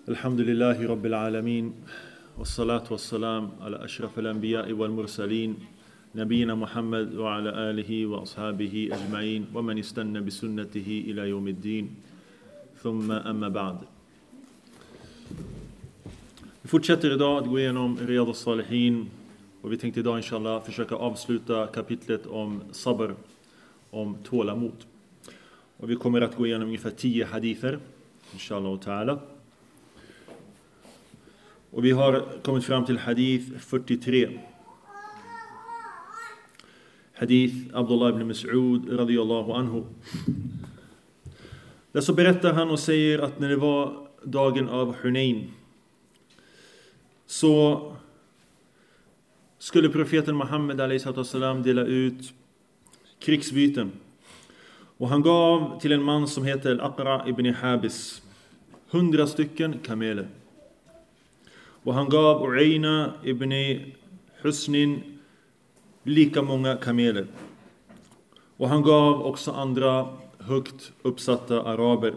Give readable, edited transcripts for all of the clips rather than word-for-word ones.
Alhamdulillahi Rabbil Alamin. Wassalatu wassalam ala ashraf al-anbiya'i wal mursalin. Nabiyina Muhammad wa ala alihi wa ashabihi ajma'in. Wa man istanna bi sunnatihi ila yawmiddin. Thumma amma ba'd. Vi fortsätter idag att gå igenom Riyadus Salihin. Och vi tänkte idag inshallah försöka avsluta kapitlet om sabr, om tålamod. Och vi kommer att gå igenom ungefär 10 hadither, inshallah ta'ala. Och vi har kommit fram till hadith 43. Hadith Abdullah ibn Mas'ud radiyallahu anhu. Där så berättar han och säger att när det var dagen av Hunain så skulle profeten Muhammed a.s. dela ut krigsbyten. Och han gav till en man som heter Al-Aqra ibn Habis 100 stycken kameler. Och han gav U'ayna ibn Husnin lika många kameler. Och han gav också andra högt uppsatta araber.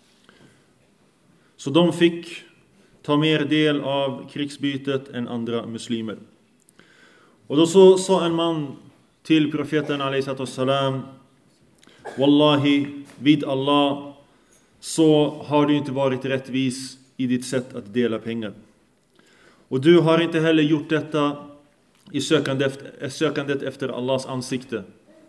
Så de fick ta mer del av krigsbytet än andra muslimer. Och då så sa en man till profeten a.s. Wallahi, vid Allah så har du inte varit rättvis i ditt sätt att dela pengar. Och du har inte heller gjort detta i sökandet efter Allahs ansikte.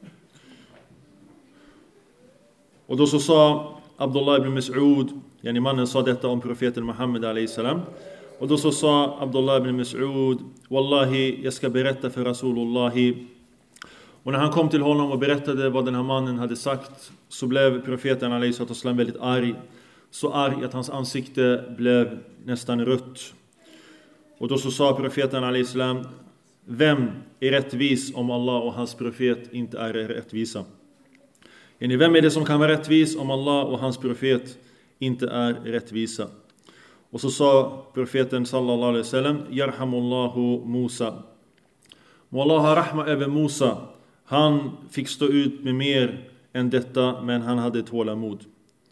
Och då så sa Abdullah ibn Mas'ud, yani mannen sa detta om profeten Muhammed a.s. Och då så sa Abdullah ibn Mas'ud, Wallahi, jag ska berätta för Rasulullahi. Och när han kom till honom och berättade vad den här mannen hade sagt, så blev profeten a.s. väldigt arg. Så arg att hans ansikte blev nästan rött. Och då så sa profeten a.s. Vem är rättvis om Allah och hans profet inte är rättvisa? Vem är det som kan vara rättvis om Allah och hans profet inte är rättvisa? Och så sa profeten sallallahu alaihi wasallam, Yarhamullahu Musa. Må Allah ha rahma över Musa. Han fick stå ut med mer än detta, men han hade tålamod.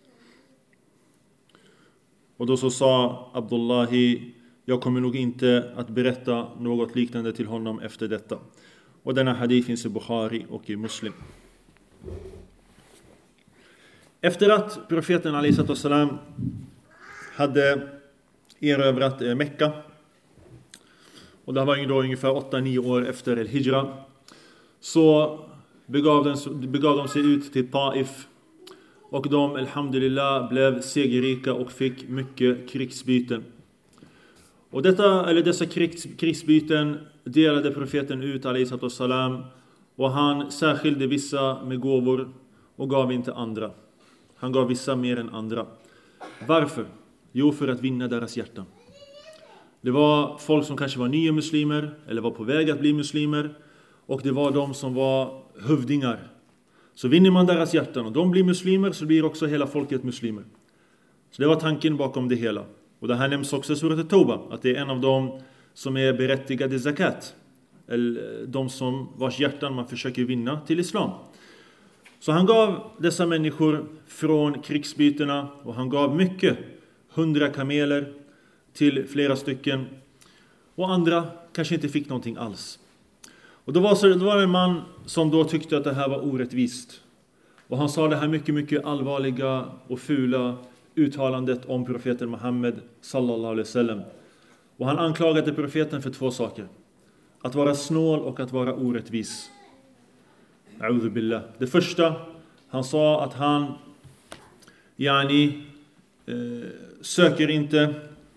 Och då så sa Abdullahi, jag kommer nog inte att berätta något liknande till honom efter detta. Och denna hadith finns i Bukhari och i Muslim. Efter att profeten a.s. hade erövrat Mekka, och det var ju då ungefär 8-9 år efter el-Hijra, så begav de sig ut till Taif. Och de, alhamdulillah, blev segerrika och fick mycket krigsbyten. Och dessa krigsbyten delade profeten ut a.s. och han särskilde vissa med gåvor och gav inte andra. Han gav vissa mer än andra. Varför? Jo, för att vinna deras hjärtan. Det var folk som kanske var nya muslimer eller var på väg att bli muslimer, och det var de som var hövdingar. Så vinner man deras hjärtan och de blir muslimer, så blir också hela folket muslimer. Så det var tanken bakom det hela. Och det här nämns också i Surat At-Tawbah, att det är en av dem som är berättigade zakat. Eller de som vars hjärtan man försöker vinna till islam. Så han gav dessa människor från krigsbytena, och han gav mycket, 100 kameler till flera stycken. Och andra kanske inte fick någonting alls. Och då var det en man som då tyckte att det här var orättvist. Och han sa det här mycket, mycket allvarliga och fula uttalandet om profeten Muhammed sallallahu alaihi wasallam. Och han anklagade profeten för 2 saker. Att vara snål och att vara orättvis. A'udhu billah. Det första, han sa att han söker inte,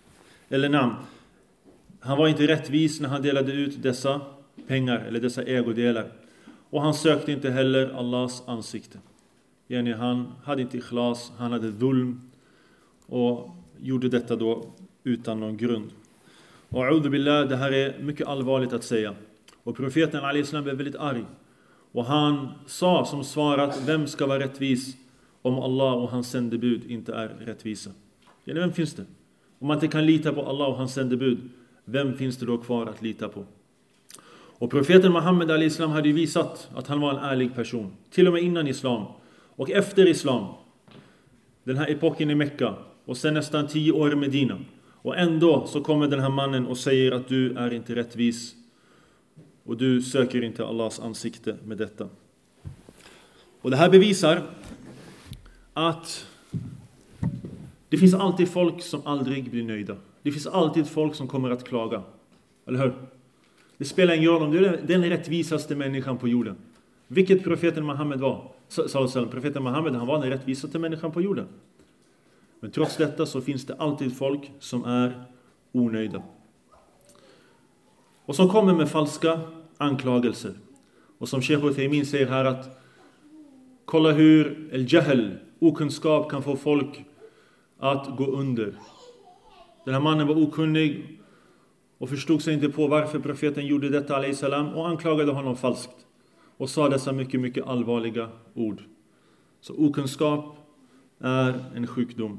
han var inte rättvis när han delade ut dessa pengar eller dessa ägodelar. Och han sökte inte heller Allahs ansikte. Han hade inte ikhlas, han hade dhulm och gjorde detta då utan någon grund. Och a'udhu billah, det här är mycket allvarligt att säga. Och profeten a.s. blev väldigt arg. Och han sa som svar att vem ska vara rättvis om Allah och hans sändebud inte är rättvisa? Vem finns det? Om man inte kan lita på Allah och hans sändebud, vem finns det då kvar att lita på? Och profeten Muhammed a.s. hade ju visat att han var en ärlig person. Till och med innan islam. Och efter islam, den här epoken i Mekka, och sen nästan 10 år i Medina. Och ändå så kommer den här mannen och säger att du är inte rättvis. Och du söker inte Allahs ansikte med detta. Och det här bevisar att det finns alltid folk som aldrig blir nöjda. Det finns alltid folk som kommer att klaga. Eller hur? Det spelar ingen roll om du är den rättvisaste människan på jorden. Vilket profeten Muhammed var. Profeten Muhammed, han var den rättvisaste människan på jorden. Men trots detta så finns det alltid folk som är onöjda. Och som kommer med falska anklagelser. Och som Sheikh Uthaymin säger här att kolla hur al-jahl, okunskap, kan få folk att gå under. Den här mannen var okunnig och förstod sig inte på varför profeten gjorde detta alayhi salam, och anklagade honom falskt. Och sa dessa mycket, mycket allvarliga ord. Så okunskap är en sjukdom.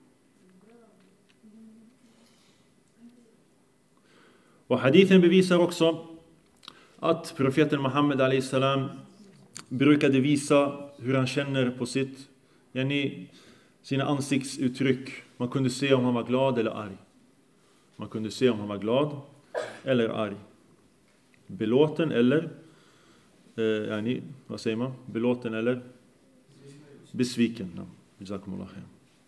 Och hadithen bevisar också att profeten Muhammed alayhi salam brukade visa hur han känner på sina ansiktsuttryck. Man kunde se om han var glad eller arg. Man kunde se om han var glad eller arg. Belåten eller vad säger man? Belåten eller besviken. Jazakumullah khair.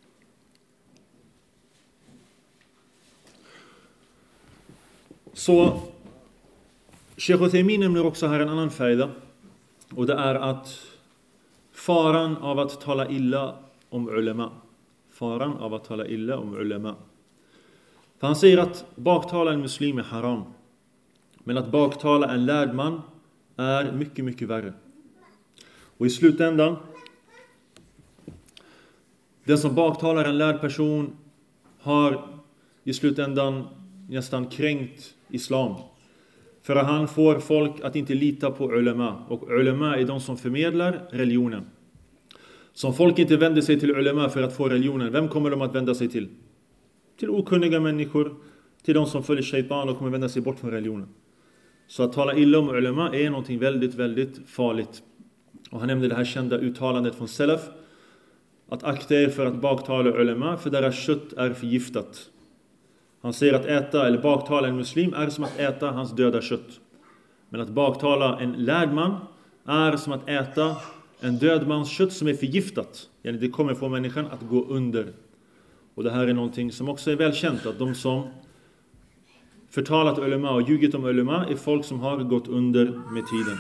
Så Sheikh Uthaymin nämner också här en annan färda. Och det är att faran av att tala illa om ulema. Faran av att tala illa om ulema. För han säger att baktala en muslim är haram. Men att baktala en lärd man är mycket, mycket värre. Och i slutändan, den som baktalar en lärd person har i slutändan nästan kränkt islam. För att han får folk att inte lita på ulema. Och ulema är de som förmedlar religionen. Som folk inte vänder sig till ulema för att få religionen, vem kommer de att vända sig till? Till okunniga människor, till de som följer shaitan och kommer vända sig bort från religionen. Så att tala illa om ulema är någonting väldigt, väldigt farligt. Och han nämnde det här kända uttalandet från Salaf, att akta er för att baktala ulema, för deras kött är förgiftat. Han säger att äta eller baktala en muslim är som att äta hans döda kött. Men att baktala en lärd man är som att äta en död mans kött som är förgiftat. Det kommer få människan att gå under. Och det här är någonting som också är välkänt, att de som förtalat ulema och ljugit om ulema är folk som har gått under med tiden.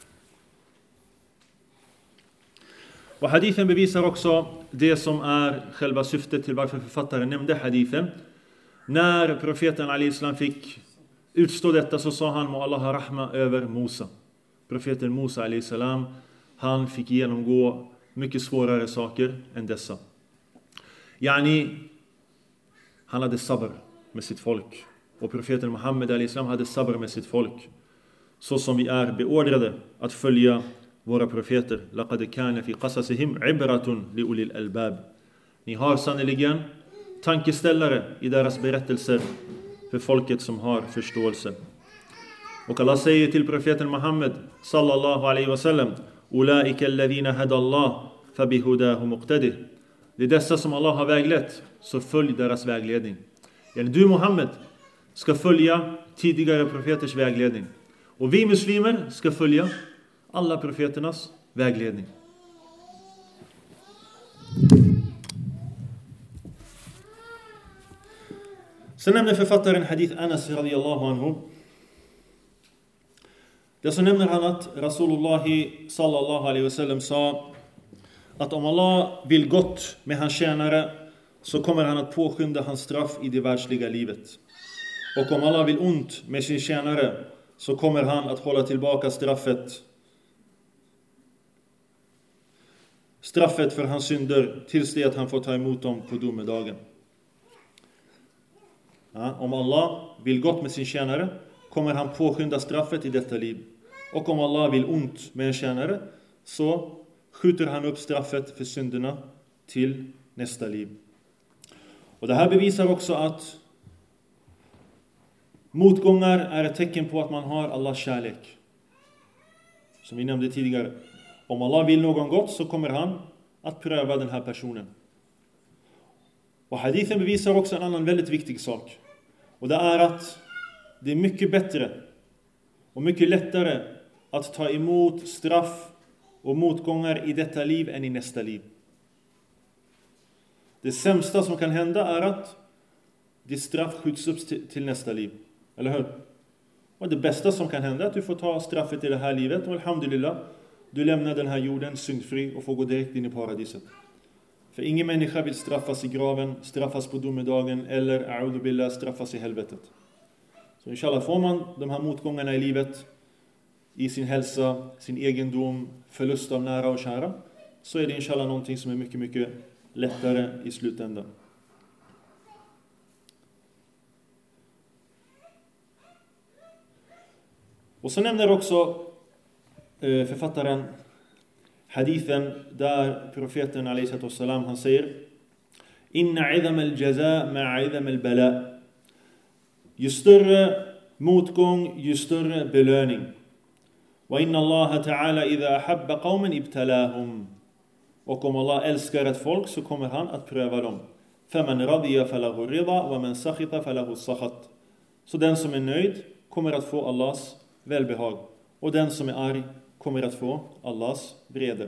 Och hadithen bevisar också det som är själva syftet till varför författaren nämnde hadithen. När profeten alayhi salam fick utstå detta så sa han: må Allah ha rahma över Musa. Profeten Musa alayhi salam, han fick genomgå mycket svårare saker än dessa. Han hade sabr med sitt folk. Och profeten Muhammed alayhi salam hade sabr med sitt folk. Så som vi är beordrade att följa våra profeter. Laqad kana fi qasasihim ibratun li ulil albab. Ni har sannoliken tankeställare i deras berättelser för folket som har förståelse. Och Allah säger till profeten Muhammed sallallahu alaihi wasallam: ulaika alladhina hada Allah fabihudahu muqtadih. Det är dessa som Allah har väglett, så följ deras vägledning. Du Muhammed ska följa tidigare profeters vägledning. Och vi muslimer ska följa alla profeternas vägledning. Sen nämner författaren hadith Anas radiyallahu anhu. Det så nämner han att Rasulullah sallallahu alaihi wasallam sa att om Allah vill gott med hans tjänare så kommer han att påskynda hans straff i det världsliga livet. Och om Allah vill ont med sin tjänare så kommer han att hålla tillbaka straffet för hans synder tills det att han får ta emot dem på domedagen. Om Allah vill gott med sin tjänare kommer han påskynda straffet i detta liv. Och om Allah vill ont med en tjänare så skjuter han upp straffet för synderna till nästa liv. Och det här bevisar också att motgångar är ett tecken på att man har Allahs kärlek. Som vi nämnde tidigare. Om Allah vill någon gott så kommer han att pröva den här personen. Och hadithen bevisar också en annan väldigt viktig sak. Och det är att det är mycket bättre och mycket lättare att ta emot straff och motgångar i detta liv än i nästa liv. Det sämsta som kan hända är att ditt straff skjuts upp till nästa liv. Eller hur? Och det bästa som kan hända är att du får ta straffet i det här livet. Och alhamdulillah, du lämnar den här jorden syndfri och får gå direkt in i paradiset. För ingen människa vill straffas i graven, straffas på domedagen eller a'udhu billah, straffas i helvetet. Så inshallah, får man de här motgångarna i livet, i sin hälsa, sin egendom, förlust av nära och kära, så är det inshallah någonting som är mycket, mycket lättare i slutändan. Och så nämner också författaren hadithen där profeten alayhi salam, han säger: Inna idham al-jaza ma'a idham al-bala. Ju större motgång, ju större belöning. Wa inna Allah ta'ala idha ahabba qawman ibtalahum. Och om Allah älskar ett folk så kommer han att pröva dem. Faman radiya falahu rida wa man sakhita falahu sakhat. Så den som är nöjd kommer att få Allahs välbehag, och den som är arg kommer att få Allahs vrede.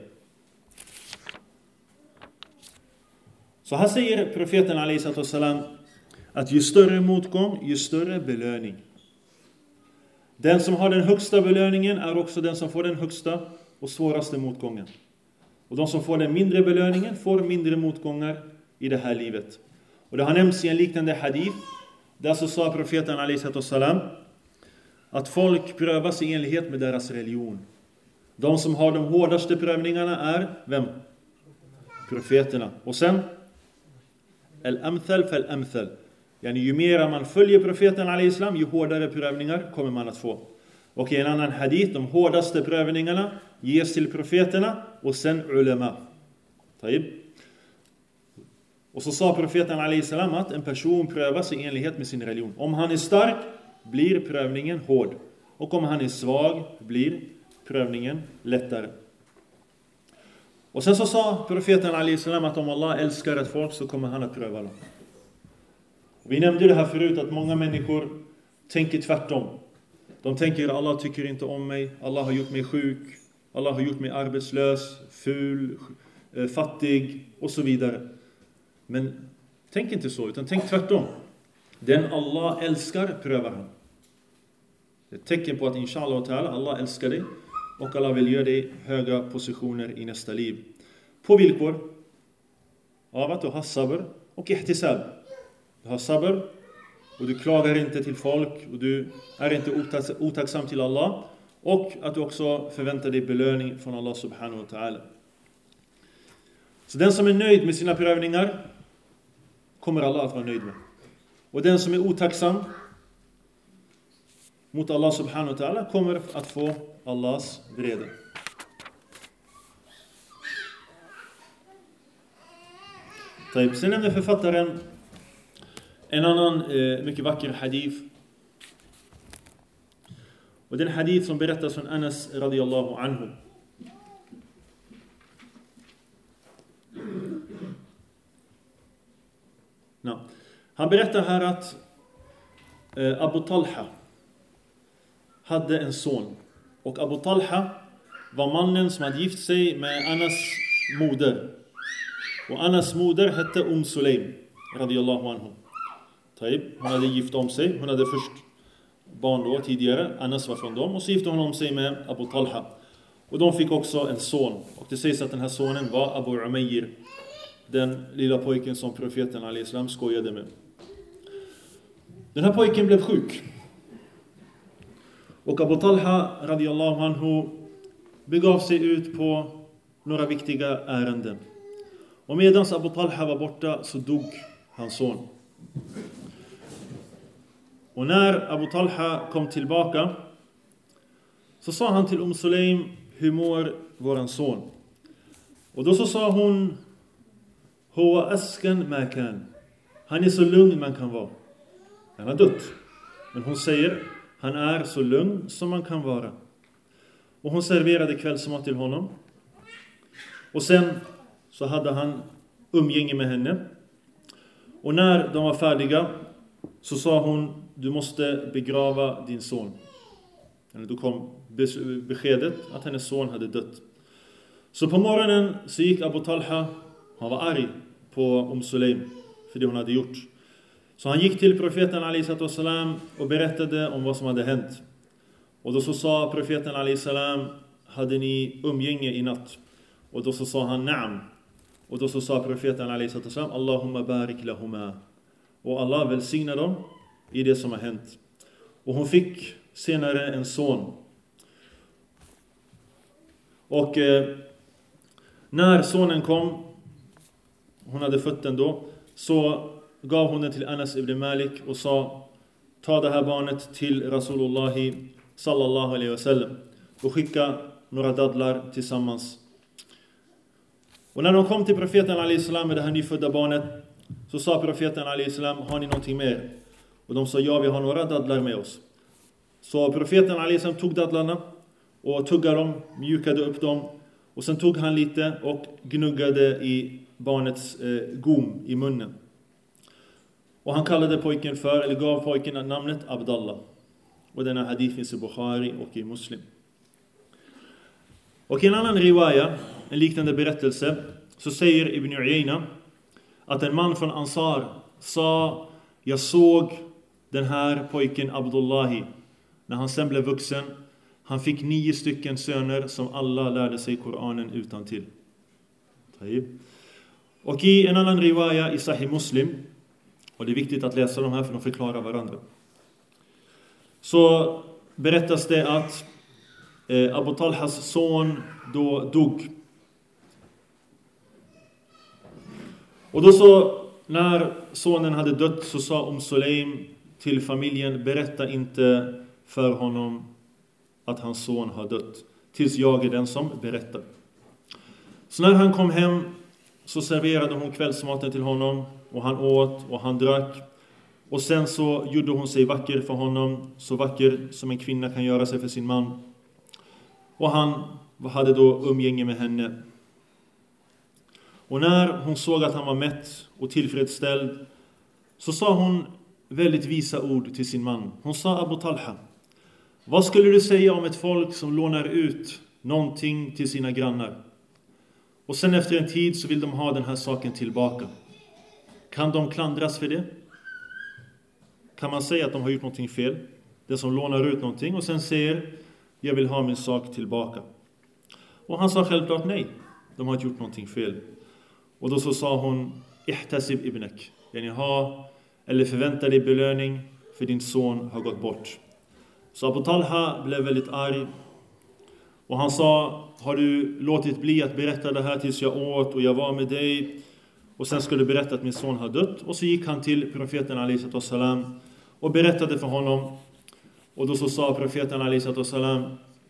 Så här säger profeten alayhi salam att ju större motgång, ju större belöning. Den som har den högsta belöningen är också den som får den högsta och svåraste motgången. Och de som får den mindre belöningen får mindre motgångar i det här livet. Och det har nämnts i en liknande hadith, där så sa profeten alayhi salam att folk prövas i enlighet med deras religion. De som har de hårdaste prövningarna är vem? Profeterna. Och sen al-amthal fal-amthal. Yani ju mer man följer profeten alayhi salam, ju hårdare prövningar kommer man att få. Och i en annan hadith, de hårdaste prövningarna ges till profeterna och sen ulema. Taib. Och så sa profeten alayhi salam att en person prövas i enlighet med sin religion. Om han är stark blir prövningen hård, och om han är svag blir prövningen lättare. Och sen så sa profeten alayhi salam att om Allah älskar ett folk så kommer han att pröva dem. Vi nämnde det här förut, att många människor tänker tvärtom. De tänker: Allah tycker inte om mig, Allah har gjort mig sjuk, Allah har gjort mig arbetslös, ful, fattig och så vidare. Men tänk inte så, utan tänk tvärtom. Den Allah älskar prövar han. Det är ett tecken på att inshallah ta'ala Allah älskar dig och Allah vill göra dig höga positioner i nästa liv. På villkor av att du har sabr och ihtisab. Du har sabr och du klagar inte till folk och du är inte otacksam till Allah, och att du också förväntar dig belöning från Allah subhanahu wa ta'ala. Så den som är nöjd med sina prövningar kommer Allah att vara nöjd med. Och den som är otacksam mot Allah subhanahu wa ta'ala kommer att få Allahs vrede. Sen nämner författaren en annan mycket vacker hadith. Och den hadith som berättas från Anas radiyallahu anhu. Han berättar här att Abu Talha hade en son. Och Abu Talha var mannen som hade gift sig med Anas moder. Och Anas moder hette Sulaym radiyallahu anhu. Hon hade gift om sig. Hon hade först barn då tidigare. Anas var från dem. Och så gifte hon om sig med Abu Talha. Och de fick också en son. Och det sägs att den här sonen var Abu Umayr. Den lilla pojken som profeten alayhi salam skojade med. Den här pojken blev sjuk. Och Abu Talha radiyallahu anhu begav sig ut på några viktiga ärenden. Och medan Abu Talha var borta så dog hans son. Och när Abu Talha kom tillbaka så sa han till Sulaym: hur mår våran son? Och då så sa hon: Huwa askan ma kan. Han är så lugn man kan vara. Han har dött. Men hon säger: han är så lugn som man kan vara. Och hon serverade kvällsmat till honom. Och sen så hade han umgänge med henne. Och när de var färdiga så sa hon: du måste begrava din son. Då kom beskedet att hennes son hade dött. Så på morgonen så gick Abu Talha, han var arg på Sulaim för det hon hade gjort. Så han gick till profeten alaihi salam och berättade om vad som hade hänt. Och då så sa profeten alaihi salam: hade ni umgänge i natt? Och då så sa han na'am. Och då så sa profeten alaihi salam: Allahumma barik lahuma. Och Allah välsigna dem i det som har hänt. Och hon fick senare en son. Och när sonen kom, hon hade fött den då, så gav hon den till Anas ibn Malik och sa: ta det här barnet till Rasulullah sallallahu alaihi wasallam och skicka några dadlar tillsammans. Och när de kom till profeten alaihi salam med det här nyfödda barnet, så sa profeten alaihi salam: har ni någonting mer? Och de sa: ja, vi har några dadlar med oss. Så profeten alaihi salam tog dadlarna och tuggade dem, mjukade upp dem. Och sen tog han lite och gnuggade i barnets gom i munnen. Och han kallade pojken eller gav pojken namnet Abdallah. Och denna hadith finns i Bukhari och i Muslim. Och i en annan riwaya, en liknande berättelse, så säger Ibn Uyayna att en man från Ansar sa: jag såg den här pojken Abdullahi när han sen blev vuxen. Han fick 9 stycken söner som alla lärde sig Koranen utan till. Och i en annan riwaya i Sahih Muslim, och det är viktigt att läsa de här för de förklarar varandra, så berättas det att Abu Talhas son då dog. Och då så, när sonen hade dött, så sa Sulaim till familjen: berätta inte för honom att hans son har dött, tills jag är den som berättar. Så när han kom hem så serverade hon kvällsmaten till honom, och han åt och han drack. Och sen så gjorde hon sig vacker för honom, så vacker som en kvinna kan göra sig för sin man. Och han hade då umgänge med henne. Och när hon såg att han var mätt och tillfredsställd, så sa hon väldigt visa ord till sin man. Hon sa: Abu Talha, vad skulle du säga om ett folk som lånar ut någonting till sina grannar, och sen efter en tid så vill de ha den här saken tillbaka? Kan de klandras för det? Kan man säga att de har gjort någonting fel? Den som lånar ut någonting och sen säger: jag vill ha min sak tillbaka. Och han sa självklart nej, de har inte gjort någonting fel. Och då så sa hon: ihtasib ibnak, eller förvänta dig belöning, för din son har gått bort. Så Abu Talha blev väldigt arg. Och han sa: har du låtit bli att berätta det här tills jag åt och jag var med dig, och sen skulle du berätta att min son har dött? Och så gick han till profeten alaihi salam och berättade för honom. Och då så sa profeten alaihi salam: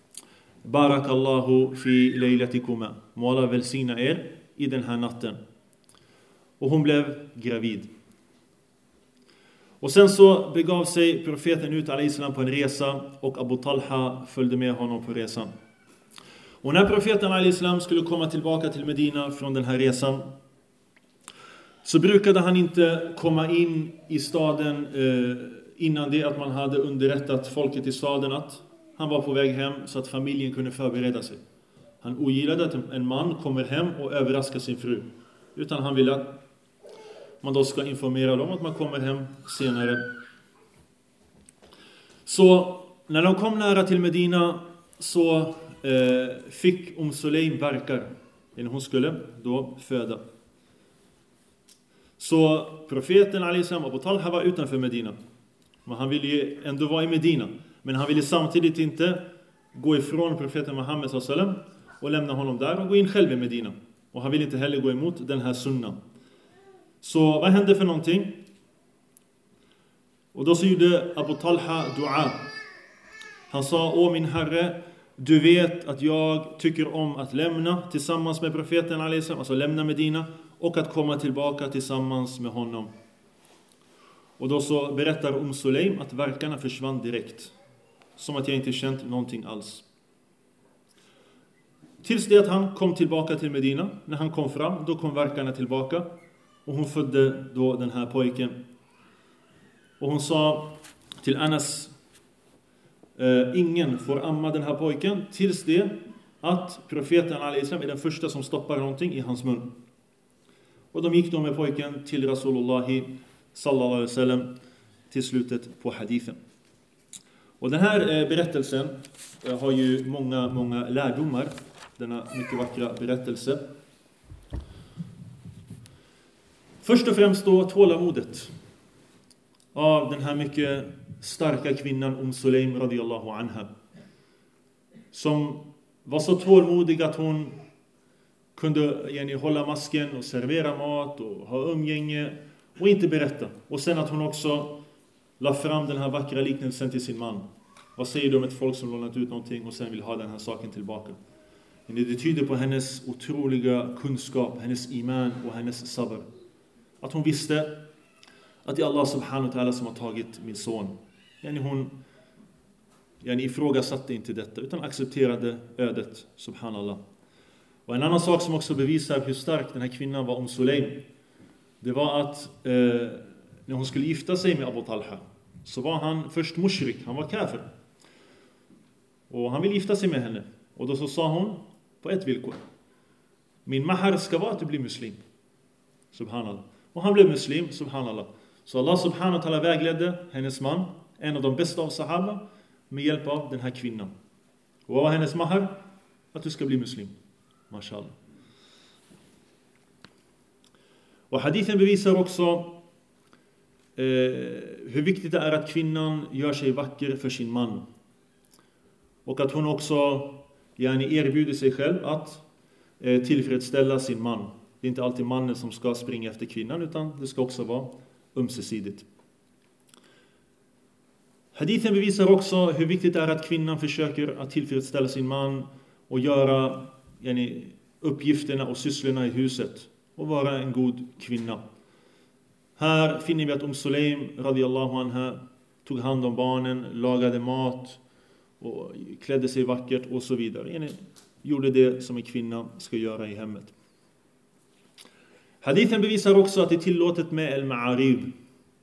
barakallahu fi laylatikuma, må Allah välsigna er i den här natten. Och hon blev gravid. Och sen så begav sig profeten ut alaihi salam på en resa, och Abu Talha följde med honom på resan. Och när profeten alaihi salam skulle komma tillbaka till Medina från den här resan, så brukade han inte komma in i staden innan det att man hade underrättat folket i staden att han var på väg hem, så att familjen kunde förbereda sig. Han ogillade att en man kommer hem och överraskar sin fru, utan han ville att man då ska informera dem att man kommer hem senare. Så när de kom nära till Medina så fick Sulaim verkar innan hon skulle då föda. Så profeten alaihi salam, Abu Talha, var utanför Medina. Men han ville ju ändå vara i Medina. Men han ville samtidigt inte gå ifrån profeten Muhammed sallallahu alaihi wasallam och lämna honom där och gå in själv i Medina. Och han ville inte heller gå emot den här sunnan. Så vad hände för någonting? Och då så gjorde Abu Talha dua. Han sa: åh min herre, du vet att jag tycker om att lämna tillsammans med profeten alaihi salam, alltså lämna Medina, och att komma tillbaka tillsammans med honom. Och då så berättar Sulaim att verkarna försvann direkt, som att jag inte känt någonting alls. Tills det att han kom tillbaka till Medina. När han kom fram, då kom verkarna tillbaka. Och hon födde då den här pojken. Och hon sa till Anas: ingen får amma den här pojken tills det att profeten al-Islam är den första som stoppar någonting i hans mun. Och de gick då med pojken till Rasulullah sallallahu alaihi wasallam till slutet på hadithen. Och den här berättelsen har ju många lärdomar. Denna mycket vackra berättelse. Först och främst då tålamodet av den här mycket starka kvinnan Sulaym radiyallahu anha, som var så tålmodig att hon kunde hålla masken och servera mat och ha umgänge och inte berätta. Och sen att hon också la fram den här vackra liknelsen till sin man. Vad säger du om ett folk som lånat ut någonting och sen vill ha den här saken tillbaka? Det tyder på hennes otroliga kunskap, hennes iman och hennes sabr. Att hon visste att det är Allah subhanahu wa ta'ala som har tagit min son. Hon ifrågasatte inte detta utan accepterade ödet, subhanallah. Och en annan sak som också bevisar hur stark den här kvinnan var Sulaym, det var att när hon skulle gifta sig med Abu Talha så var han först mushrik, han var kafir. Och han ville gifta sig med henne. Och då så sa hon på ett villkor: min mahar ska vara att du blir muslim. Subhanallah. Och han blev muslim, subhanallah. Så Allah subhanahu wa ta'ala vägledde hennes man, en av de bästa av sahaba, med hjälp av den här kvinnan. Och vad var hennes mahar? Att du ska bli muslim. Mashallah. Och hadithen bevisar också hur viktigt det är att kvinnan gör sig vacker för sin man. Och att hon också erbjuder sig själv att tillfredsställa sin man. Det är inte alltid mannen som ska springa efter kvinnan, utan det ska också vara ömsesidigt. Hadithen bevisar också hur viktigt det är att kvinnan försöker att tillfredsställa sin man och göra uppgifterna och sysslorna i huset och vara en god kvinna. Här finner vi att Sulaym radiyallahu anha tog hand om barnen, lagade mat och klädde sig vackert och så vidare. Gjorde det som en kvinna ska göra i hemmet. Hadithen bevisar också att det är tillåtet med al-ma'arib.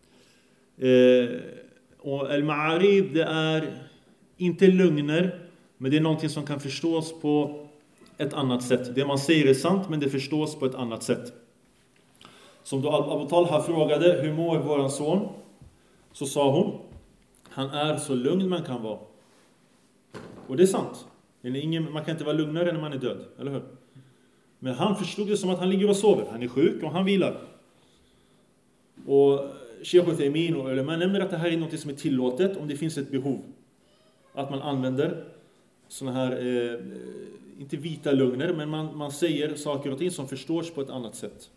Och al-ma'arib, det är inte lögner, men det är någonting som kan förstås på ett annat sätt. Det man säger är sant, men det förstås på ett annat sätt. Som då Abu Talha frågade: hur mår våran son? Så sa hon: han är så lugn man kan vara. Och det är sant. Man kan inte vara lugnare när man är död, eller hur? Men han förstod det som att han ligger och sover. Han är sjuk och han vilar. Och Sheikh Uthaymin och ulama nämner att det här är något som är tillåtet om det finns ett behov. Att man använder såna här, inte vita lögner, men man säger saker och ting som förstås på ett annat sätt.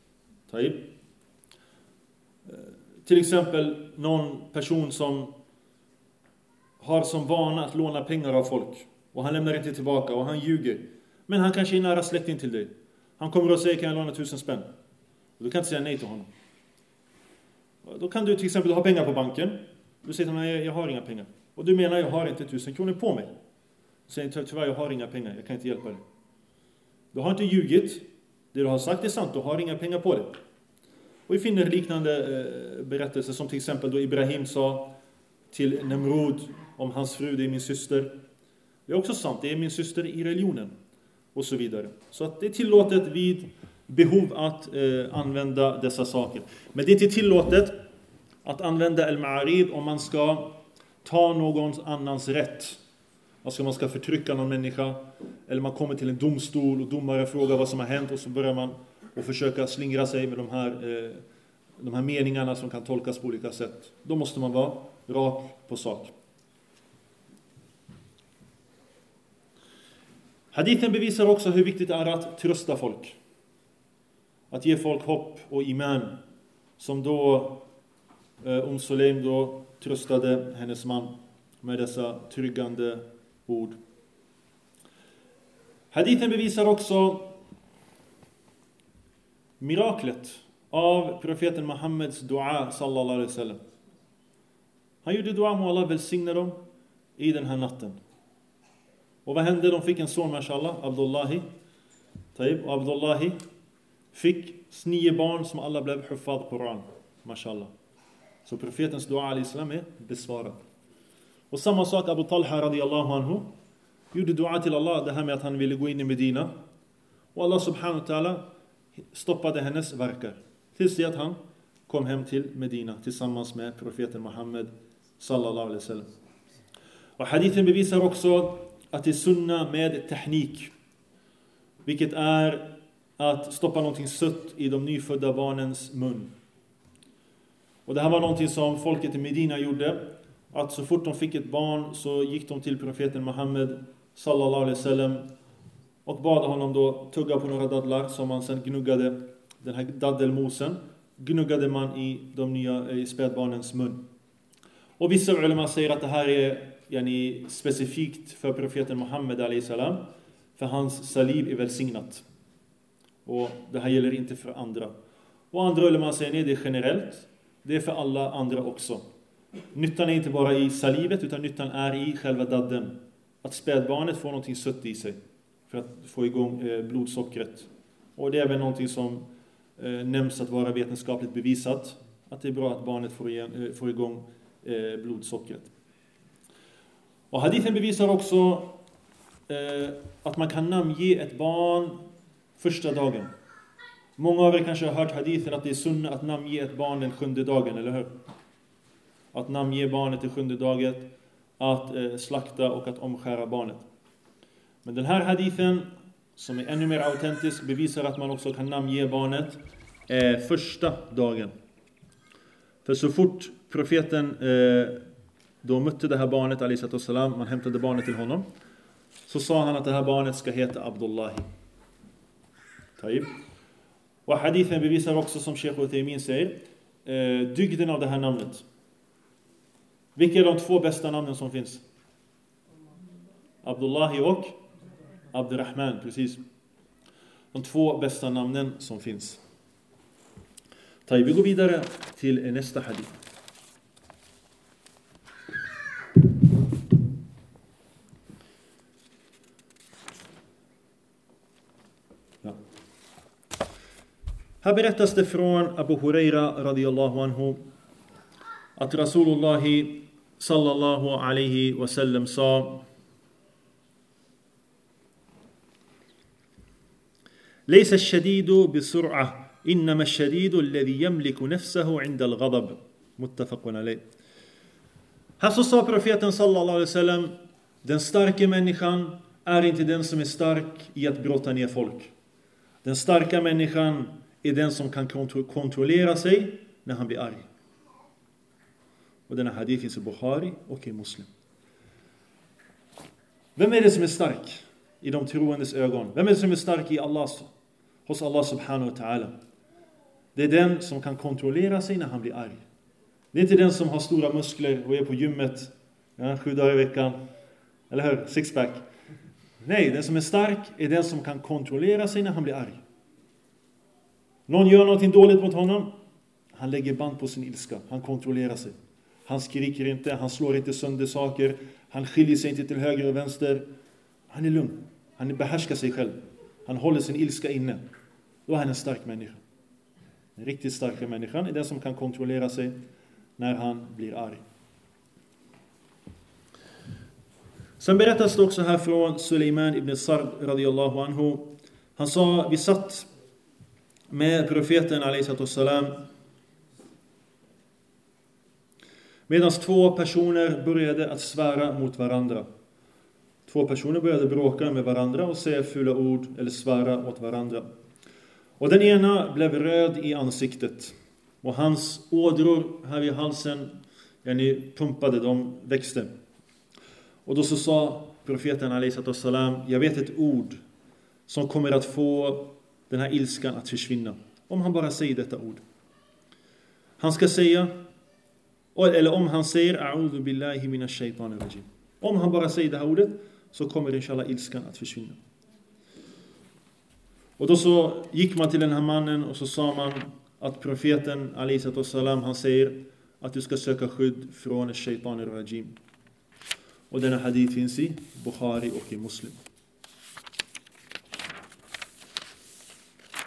Till exempel någon person som har som vana att låna pengar av folk. Och han lämnar inte tillbaka och han ljuger. Men han kanske är nära släkting till dig. Han kommer och säger: kan jag låna 1000 spänn? Och du kan inte säga nej till honom. Då kan du till exempel ha pengar på banken. Du säger till mig: jag har inga pengar. Och du menar: jag har inte 1000 kronor på mig. Du säger: tyvärr, jag har inga pengar, jag kan inte hjälpa dig. Du har inte ljugit. Det du har sagt är sant, du har inga pengar på dig. Och vi finner liknande berättelser som till exempel då Ibrahim sa till Nemrod om hans fru: det är min syster. Det är också sant, det är min syster i religionen. Och så vidare. Så att det är tillåtet vid behov att använda dessa saker. Men det är inte tillåtet att använda al-ma'arib om man ska ta någon annans rätt. Alltså man ska förtrycka någon människa. Eller man kommer till en domstol och domare frågar vad som har hänt. Och så börjar man att försöka slingra sig med de här meningarna som kan tolkas på olika sätt. Då måste man vara rak på sak. Hadithen bevisar också hur viktigt det är att trösta folk. Att ge folk hopp och iman. Som då Sulaym då tröstade hennes man med dessa tryggande ord. Hadithen bevisar också miraklet av profeten Muhammeds dua sallallahu alaihi wasallam. Han gjorde dua med Allah välsigna dem i den här natten. Och vad hände? De fick en son, mashallah, Abdullahi. Och Abdullahi fick 9 barn som alla blev hufad Koran. Mashallah. Så profetens dua al-Islam är besvarad. Och samma sak Abu Talha radiyallahu anhu gjorde dua till Allah, det här med att han ville gå in i Medina. Och Allah subhanahu wa ta'ala stoppade hennes verkar. Tills det att han kom hem till Medina tillsammans med profeten Muhammed sallallahu alaihi wasallam. Och hadithen bevisar också att det är sunna med tahnik. Vilket är att stoppa någonting sött i de nyfödda barnens mun. Och det här var någonting som folket i Medina gjorde. Att så fort de fick ett barn så gick de till profeten Muhammed sallallahu alaihi wasallam och bad honom då tugga på några dadlar som man sen gnuggade, den här daddelmosen gnuggade man i spädbarnens mun. Och vissa ulema säger att det här är specifikt för profeten Muhammed alaihi salam, för hans saliv är välsignat. Och det här gäller inte för andra. Och andra ulema säger nej, det är generellt. Det är för alla andra också. Nyttan är inte bara i salivet, utan nyttan är i själva dadden. Att spädbarnet får någonting sött i sig för att få igång blodsockret. Och det är även någonting som nämns att vara vetenskapligt bevisat. Att det är bra att barnet får igång blodsockret. Och hadithen bevisar också att man kan namnge ett barn första dagen. Många av er kanske har hört hadithen att det är sunna att namnge ett barn den 7:e dagen, eller hur? Att namnge barnet den 7:e dagen, att slakta och att omskära barnet. Men den här hadithen, som är ännu mer autentisk, bevisar att man också kan namnge barnet första dagen. För så fort profeten då mötte det här barnet, alayhi salam, man hämtade barnet till honom, så sa han att det här barnet ska heta Abdullahi. Taib. Och hadithen bevisar också, som Sheikh Uthaymin säger, dygden av det här namnet. Vilka är de 2 bästa namnen som finns? Abdullahi och Abdurrahman, precis. De 2 bästa namnen som finns. Taib, vi går vidare till nästa hadith. Här berättas det från Abu Huraira radiyallahu anhu att Rasulullah sallallahu alaihi wasallam sa: "Laysa ash-shadidu bi-sur'ah, innama ash-shadidu alladhi yamliku nafsahu 'inda al-ghadab." Muttafaqun alayh. Här så sa profeten sallallahu alaihi wasallam: den starka människan är inte den som är stark i att brotta ner folk. Den starka människan är den som kan kontrollera sig när han blir arg. Och denna hadith finns i Bukhari och i Muslim. Vem är det som är stark i de troendes ögon? Vem är det som är stark hos Allah subhanahu wa ta'ala? Det är den som kan kontrollera sig när han blir arg. Det är inte den som har stora muskler och är på gymmet 7 dagar i veckan. Eller hur? Sixpack. Nej, den som är stark är den som kan kontrollera sig när han blir arg. Någon gör någonting dåligt mot honom, han lägger band på sin ilska. Han kontrollerar sig. Han skriker inte, han slår inte sönder saker. Han skiljer sig inte till höger och vänster. Han är lugn. Han behärskar sig själv. Han håller sin ilska inne. Då är han en stark människa. Den riktigt starka människan är den som kan kontrollera sig när han blir arg. Sen berättas det också här från Suleiman ibn Sard radiyallahu anhu. Han sa, vi satt med profeten alayhi salam medan 2 personer började att svära mot varandra. 2 personer började bråka med varandra och säga fula ord eller svära åt varandra. Och den ena blev röd i ansiktet och hans ådror här i halsen pumpade, de växte. Och då så sa profeten alayhi salam, jag vet ett ord som kommer att få den här ilskan att försvinna. Om han bara säger detta ord. Han ska säga, eller om han säger a'udhu billahi minash shaitanir rajim. Om han bara säger det här ordet så kommer inshallah ilskan att försvinna. Och då så gick man till den här mannen och så sa man att profeten alayhi salam, han säger att du ska söka skydd från shaitanir rajim. Och denna hadith finns i Bukhari och i Muslim.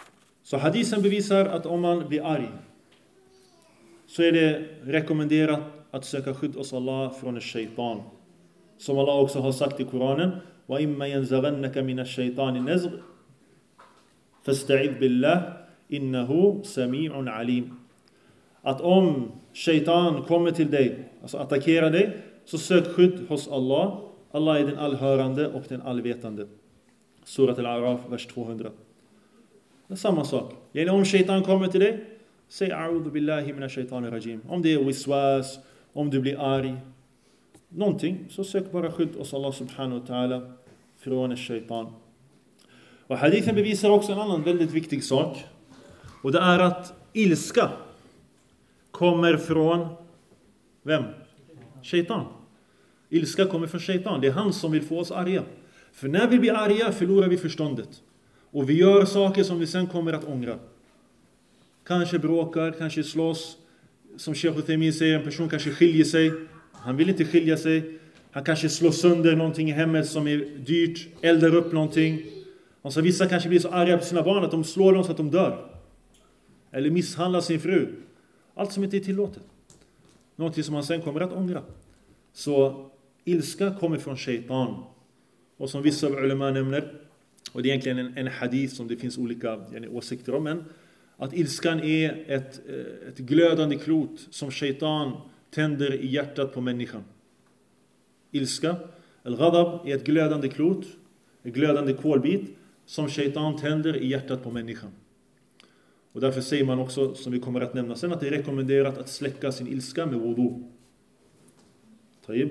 Så hadisen bevisar att om man blir arg så är det rekommenderat att söka skydd hos Allah från shaitan. Som Allah också har sagt i Koranen: "Wa imma yanzaghannaka minash shaitani nazgh fasta'idh billah innahu sami'un alim." Att om shaitan kommer till dig, alltså attackerar dig, så sök skydd hos Allah. Allah är den allhörande och den allvetande. Surat al-Araf, vers 200. Det är samma sak. Om shaitan kommer till dig, säg a'udhu billahi minash shaitanir rajim. Om det är wiswas, om du blir arg, någonting, så sök bara skydd hos Allah subhanahu wa ta'ala från shaitan. Och hadithen bevisar också en annan väldigt viktig sak. Och det är att ilska kommer från vem? Shaitan. Ilska kommer från shaitan. Det är han som vill få oss arga. För när vi blir arga förlorar vi förståndet. Och vi gör saker som vi sen kommer att ångra. Kanske bråkar, kanske slåss. Som Sheikh Uthaymeen säger, en person kanske skiljer sig. Han vill inte skilja sig. Han kanske slår sönder någonting i hemmet som är dyrt. Eldar upp någonting. Och så vissa kanske blir så arga på sina barn att de slår dem så att de dör. Eller misshandlar sin fru. Allt som inte är tillåtet. Någonting som han sen kommer att ångra. Så ilska kommer från shaitan. Och som vissa ulema nämner, och det är egentligen en hadith som det finns olika åsikter om, men att ilskan är ett glödande klot som shaitan tänder i hjärtat på människan. Ilska, al-ghadab, är ett glödande klot, en glödande kolbit som shaitan tänder i hjärtat på människan. Och därför säger man också, som vi kommer att nämna sen, att det är rekommenderat att släcka sin ilska med wudu. Taib.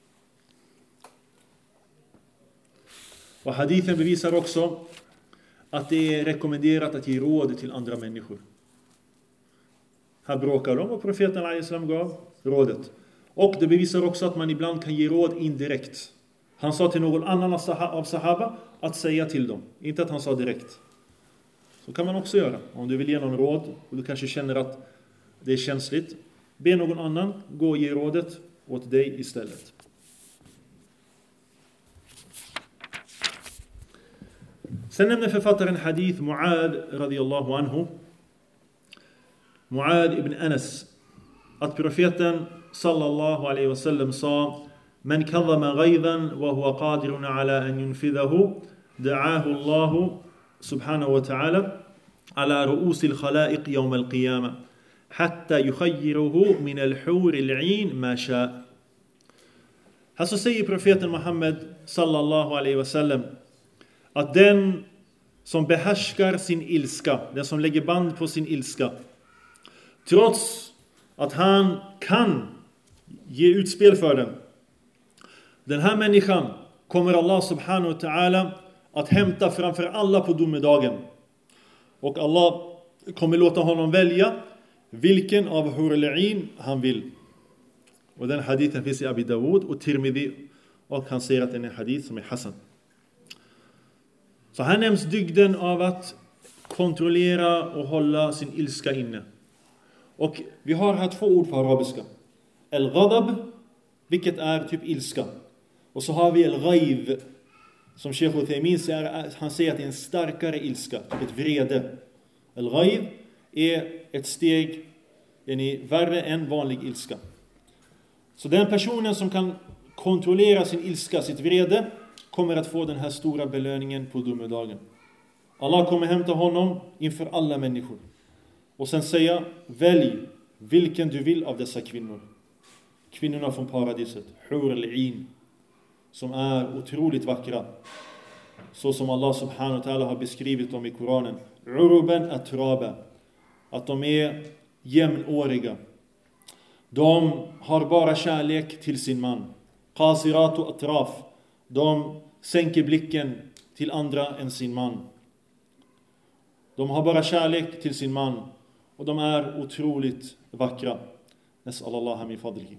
Och hadithen bevisar också att det är rekommenderat att ge råd till andra människor. Här bråkar de och profeten al-Islam gav rådet. Och det bevisar också att man ibland kan ge råd indirekt. Han sa till någon annan av sahaba att säga till dem. Inte att han sa direkt. Så kan man också göra. Om du vill ge någon råd och du kanske känner att det är känsligt, be någon annan gå och ge rådet åt dig istället. Sen nämner författaren hadith Mu'ad radiyallahu anhu. Mu'ad ibn Anas. Att profeten sallallahu alaihi wasallam sa: "Man kadhama ghaydan wa huwa qadirun ala an yunfidhahu da'ahu Allah subhanahu wa ta'ala ala ru'us al-khalaiq yawm al-qiyamah hatta yukhayyiruhu min al-hur al-'ain ma sha." Här så säger profeten Muhammed sallallahu alaihi wasallam att den som behärskar sin ilska, den som lägger band på sin ilska, trots att han kan ge utspel för den här människan kommer Allah subhanahu wa ta'ala att hämta framför alla på domedagen. Och Allah kommer låta honom välja vilken av hurul-'ain han vill. Och den hadithen finns i Abi Dawud och Tirmidhi, och han säger att den är en hadith som är Hassan. Så här nämns dygden av att kontrollera och hålla sin ilska inne. Och vi har här två ord på arabiska. Al-ghadab, vilket är typ ilska. Och så har vi al-ghayv, som Sheikh Uthaymeen säger, han säger att det är en starkare ilska, typ ett vrede. Al-ghayv är ett steg värre än vanlig ilska. Så den personen som kan kontrollera sin ilska, sitt vrede, kommer att få den här stora belöningen på domedagen. Allah kommer hämta honom inför alla människor. Och sen säga: välj vilken du vill av dessa kvinnor. Kvinnorna från paradiset, hur al-'ain, som är otroligt vackra. Så som Allah subhanahu wa ta'ala har beskrivit dem i Koranen. Uruban atraba. Att de är jämnåriga. De har bara kärlek till sin man. Qasiratu atraf. De sänker blicken till andra än sin man. De har bara kärlek till sin man. Och de är otroligt vackra. Nas'alallah min fadlihi.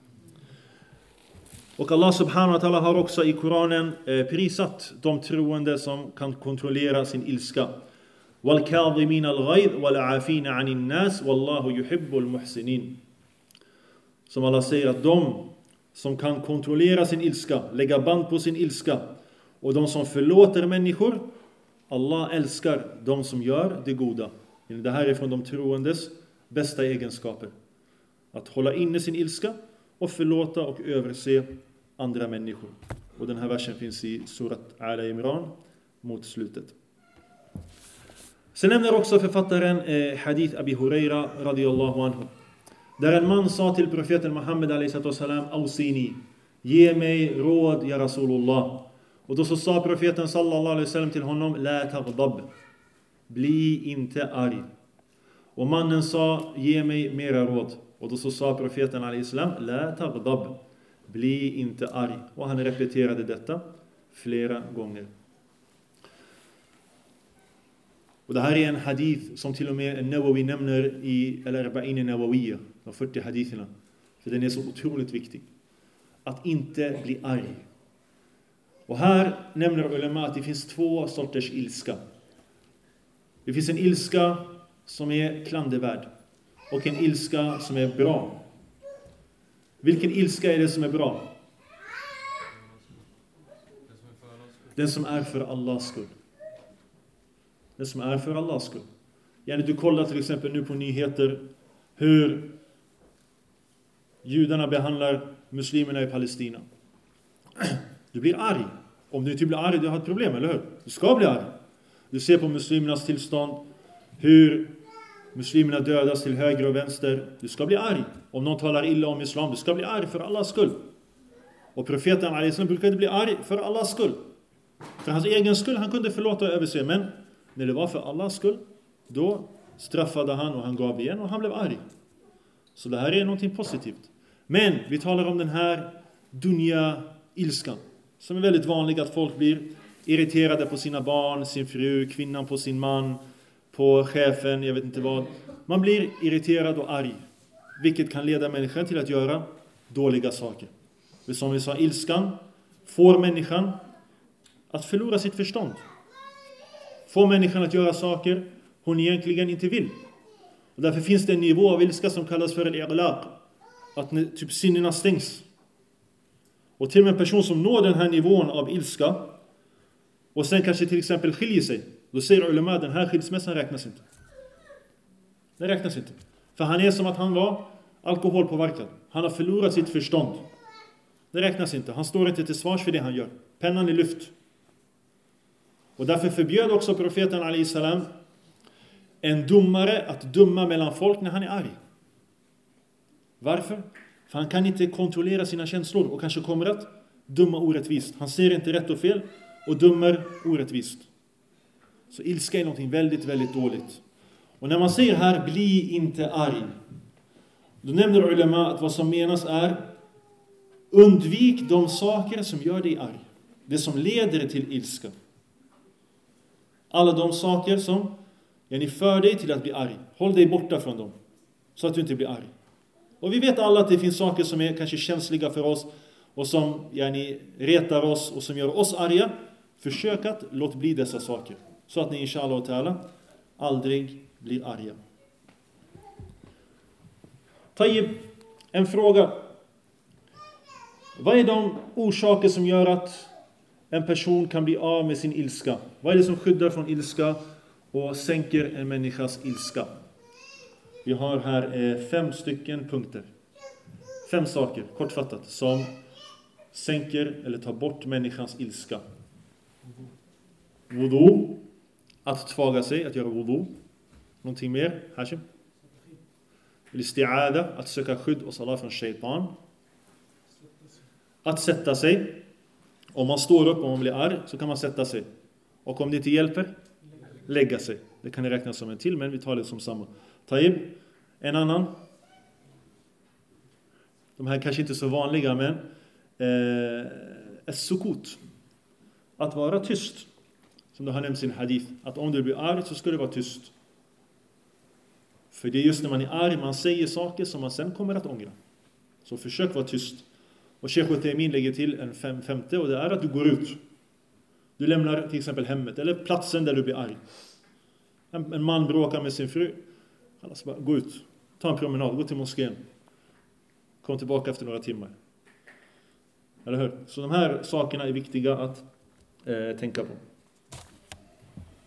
Och Allah subhanahu wa ta'ala har också i Koranen prisat de troende som kan kontrollera sin ilska. وَالْكَاظِمِينَ الْغَيْظِ وَالْعَافِينَ عَنِ النَّاسِ وَاللَّهُ يُحِبُّ الْمُحْسِنِينَ. Som Allah säger att de som kan kontrollera sin ilska, lägga band på sin ilska, och de som förlåter människor, Allah älskar de som gör det goda. Det här är från de troendes bästa egenskaper. Att hålla inne sin ilska och förlåta och överse andra människor. Och den här versen finns i surat Ala Imran mot slutet. Sen nämner också författaren hadith Abi Huraira radiyallahu anhu. Där en man sa till profeten Muhammed a.s.w. Ausini, ge mig råd ya Rasulullah. Och då så sa profeten sallallahu alaihi wasallam till honom, la taghdab, bli inte arg. Och mannen sa, ge mig mera råd. Och då så sa profeten alaihi wasallam, la taghdab, bli inte arg. Och han repeterade detta flera gånger. Och det här är en hadith som till och med Nawawi nämner i Al-Arba'in Nawawiyya, de 40 haditherna. För den är så otroligt viktig. Att inte bli arg. Och här nämner ulema att det finns två sorters ilska. Det finns en ilska som är klandervärd och en ilska som är bra. Vilken ilska är det som är bra? Den som är för Allahs skull. Den som är för Allahs skull. Du kollar till exempel nu på nyheter hur judarna behandlar muslimerna i Palestina. Du blir arg. Om du inte blir arg, du har ett problem, eller hur? Du ska bli arg. Du ser på muslimernas tillstånd hur muslimerna dödas till höger och vänster. Du ska bli arg. Om någon talar illa om islam, du ska bli arg för Allahs skull. Och profeten a.s. brukade bli arg för Allahs skull. För hans egen skull, han kunde förlåta och överse. Men när det var för Allahs skull, då straffade han och han gav igen och han blev arg. Så det här är någonting positivt. Men vi talar om den här dunya-ilskan. Som är väldigt vanlig, att folk blir irriterade på sina barn, sin fru, kvinnan på sin man, på chefen, jag vet inte vad. Man blir irriterad och arg. Vilket kan leda människan till att göra dåliga saker. För som vi sa, ilskan får människan att förlora sitt förstånd. Får människan att göra saker hon egentligen inte vill. Och därför finns det en nivå av ilska som kallas för al-i'laq. Att typ sinnena stängs. Och till och med en person som når den här nivån av ilska och sen kanske till exempel skiljer sig, då säger ulema, den här skilsmässan räknas inte. Det räknas inte. För han är som att han var alkoholpåverkad. Han har förlorat sitt förstånd. Det räknas inte. Han står inte till svars för det han gör. Pennan är lyft. Och därför förbjöd också profeten alaihi salam en domare att döma mellan folk när han är arg. Varför? För han kan inte kontrollera sina känslor och kanske kommer att döma orättvist. Han ser inte rätt och fel och dömer orättvist. Så ilska är någonting väldigt, väldigt dåligt. Och när man säger här, bli inte arg, då nämner ulema att vad som menas är, undvik de saker som gör dig arg. Det som leder till ilska. Alla de saker som för dig till att bli arg. Håll dig borta från dem. Så att du inte blir arg. Och vi vet alla att det finns saker som är kanske känsliga för oss. Och som retar oss och som gör oss arga. Försök att låt bli dessa saker. Så att ni inshallah ta'ala aldrig blir arga. Tayyib, en fråga. Vad är de orsaker som gör att en person kan bli av med sin ilska? Vad är det som skyddar från ilska och sänker en människas ilska? Vi har här 5 stycken punkter. 5 saker, kortfattat, som sänker eller tar bort människans ilska. Wudu, att tvaga sig, att göra wudu. Någonting mer, Hashim? Isti'ada, att söka skydd och salat från shaitan. Att sätta sig. Om man står upp och man blir arg så kan man sätta sig. Och om det inte hjälper, lägga sig. Det kan räknas som en till, men vi tar det som samma. Taib, en annan. De här kanske inte är så vanliga, men sukut. Att vara tyst. Som det har nämnts i en hadith. Att om du blir arg så ska du vara tyst. För det är just när man är arg man säger saker som man sen kommer att ångra. Så försök vara tyst. Och Sheikh Uthaymin lägger till en femte, och det är att du går ut. Du lämnar till exempel hemmet eller platsen där du blir arg. En man bråkar med sin fru. Alltså bara, gå ut. Ta en promenad, gå till moskén. Kom tillbaka efter några timmar. Eller hur? Så de här sakerna är viktiga att tänka på.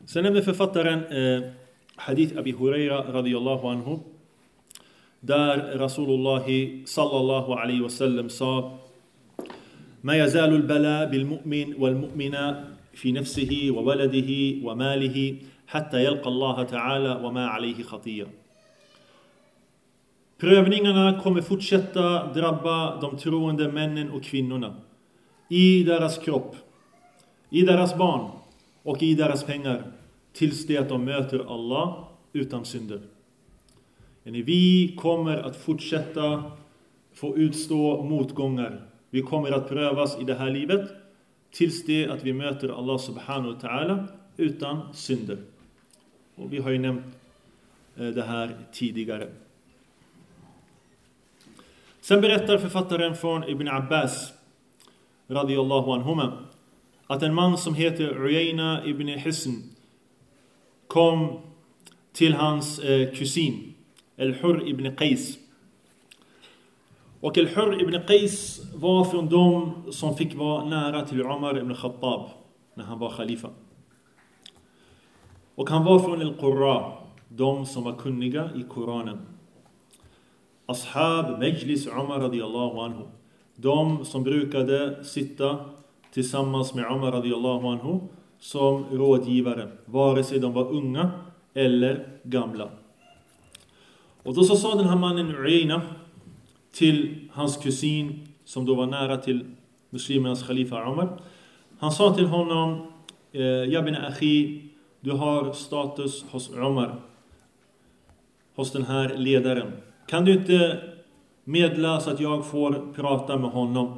Sen nämnde författaren Hadith Abi Huraira radiyallahu anhu, där Rasulullah sallallahu alaihi wasallam sa: "Ma yazalu al-bala bil-mu'min wal-mu'mina fi nafsihi wa waladihi wa malihi hatta yalqa Allah ta'ala wa ma alayhi khatiya." Prövningarna kommer fortsätta drabba de troende männen och kvinnorna i deras kropp, i deras barn och i deras pengar, tills det att de möter Allah utan synder. Vi kommer att fortsätta få utstå motgångar. Vi kommer att prövas i det här livet tills det att vi möter Allah subhanahu wa ta'ala utan synder. Och vi har ju nämnt det här tidigare. Sen berättar författaren från Ibn Abbas radiyallahu anhuma att en man som heter Uyayna ibn Hisn kom till hans kusin Al-Hurr ibn Qais. Och Al-Hurr ibn Qais var från dem som fick vara nära till Umar ibn Khattab när han var khalifa. Och han var från Al-Qurra, de som var kunniga i Koranen. Ashab Majlis Umar radiyallahu anhu, de som brukade sitta tillsammans med Umar radiyallahu anhu som rådgivare, vare sig de var unga eller gamla. Och då så sa den här mannen Uyayna till hans kusin som då var nära till muslimernas khalifa Umar. Han sa till honom: "Ja bin akhi, du har status hos Umar, hos den här ledaren. Kan du inte medla så att jag får prata med honom?"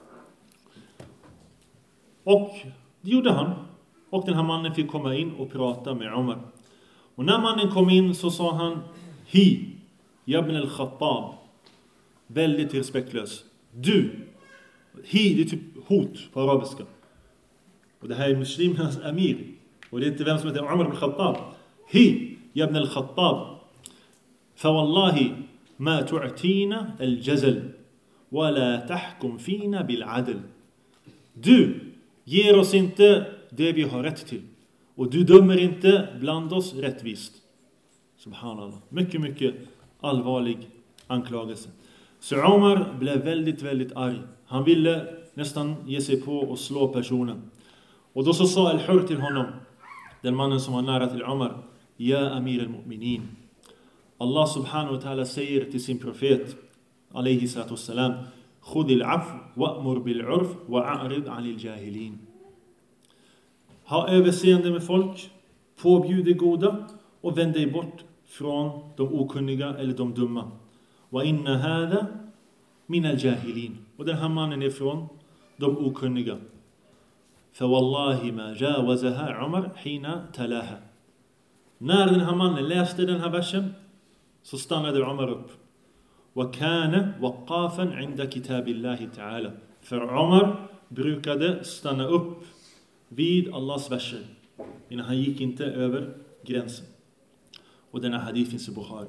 Och det gjorde han. Och den här mannen fick komma in och prata med Umar. Och när mannen kom in så sa han: "Hi, Ibn al-Khattab." Väldigt respektlös. Du. Hi, det är typ hot på arabiska. Och det här är muslimernas amir. Och det är inte vem som heter Umar ibn Khattab. Hi, Ibn al-Khattab. فوالله ما تعطينا الجزل ولا تحكم فينا بالعدل. Du ger oss inte det vi har rätt till. Och du dömer inte bland oss rättvist. Subhanallah. Mycket, mycket allvarlig anklagelse. Så Umar blev väldigt, väldigt arg. Han ville nästan ge sig på och slå personen. Och då så sa Al-Hurr till honom, den mannen som var nära till Umar: "Ja Amir al-Mu'minin, Allah subhanahu wa ta'ala säger till sin profet alayhi salatu wassalam: Khudil af wa'mur bil urf wa'arid 'anil jahilin." Ha överseende med folk, påbjud det goda och vänd dig bort från de okunniga eller de dumma. Wa inna hada min al-jahilin. Och den här mannen är från de okunniga. Fa wallahi ma jawazaha Umar hina talaha. När den här mannen läste den här versen så stannade Umar upp. Wa kana waqafan 'inda kitabillahi ta'ala. För Umar brukade stanna upp vid Allahs verser innan han gick inte över gränsen. Och denna hadith finns i Bukhari.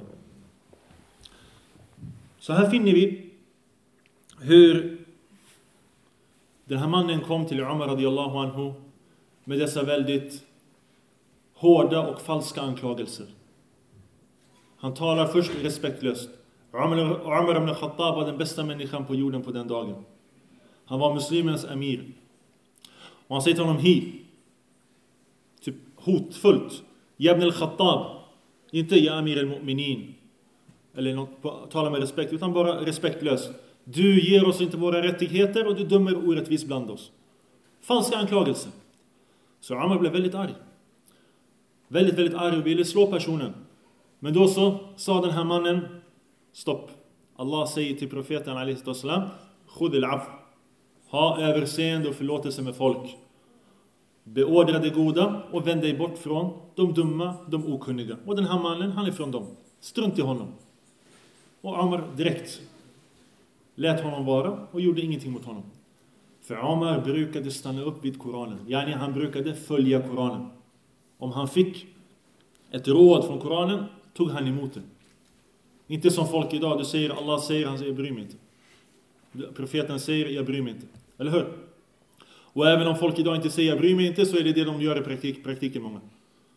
Så här finner vi hur den här mannen kom till Umar radiyallahu anhu med dessa väldigt hårda och falska anklagelser. Han talar först respektlöst. Umar ibn Khattab var den bästa människan på jorden på den dagen. Han var muslimernas amir. Och han säger till honom: "Hi", typ hotfullt. "Ya ibn al-Khattab", inte "Ya Amir al-Mu'minin", eller något, tala med respekt, utan bara respektlöst. Du ger oss inte våra rättigheter och du dömer orättvis bland oss. Falska anklagelser. Så Umar blev väldigt arg. Väldigt, väldigt arg och ville slå personen. Men då så sa den här mannen: "Stopp. Allah säger till profeten alayhi sallam: Khudil af. Ha överseende och förlåtelse med folk. Beordra det goda och vänd dig bort från de dumma, de okunniga." Och den här mannen, han är från dem. Strunt i honom. Och Umar direkt lät honom vara och gjorde ingenting mot honom. För Umar brukade stanna upp vid Koranen. Yani han brukade följa Koranen. Om han fick ett råd från Koranen tog han emot det. Inte som folk idag, du säger Allah säger, han säger bry mig inte. Profeten säger jag bryr mig inte. Eller hur? Och även om folk idag inte säger jag bryr mig inte, så är det det de gör i praktiken många.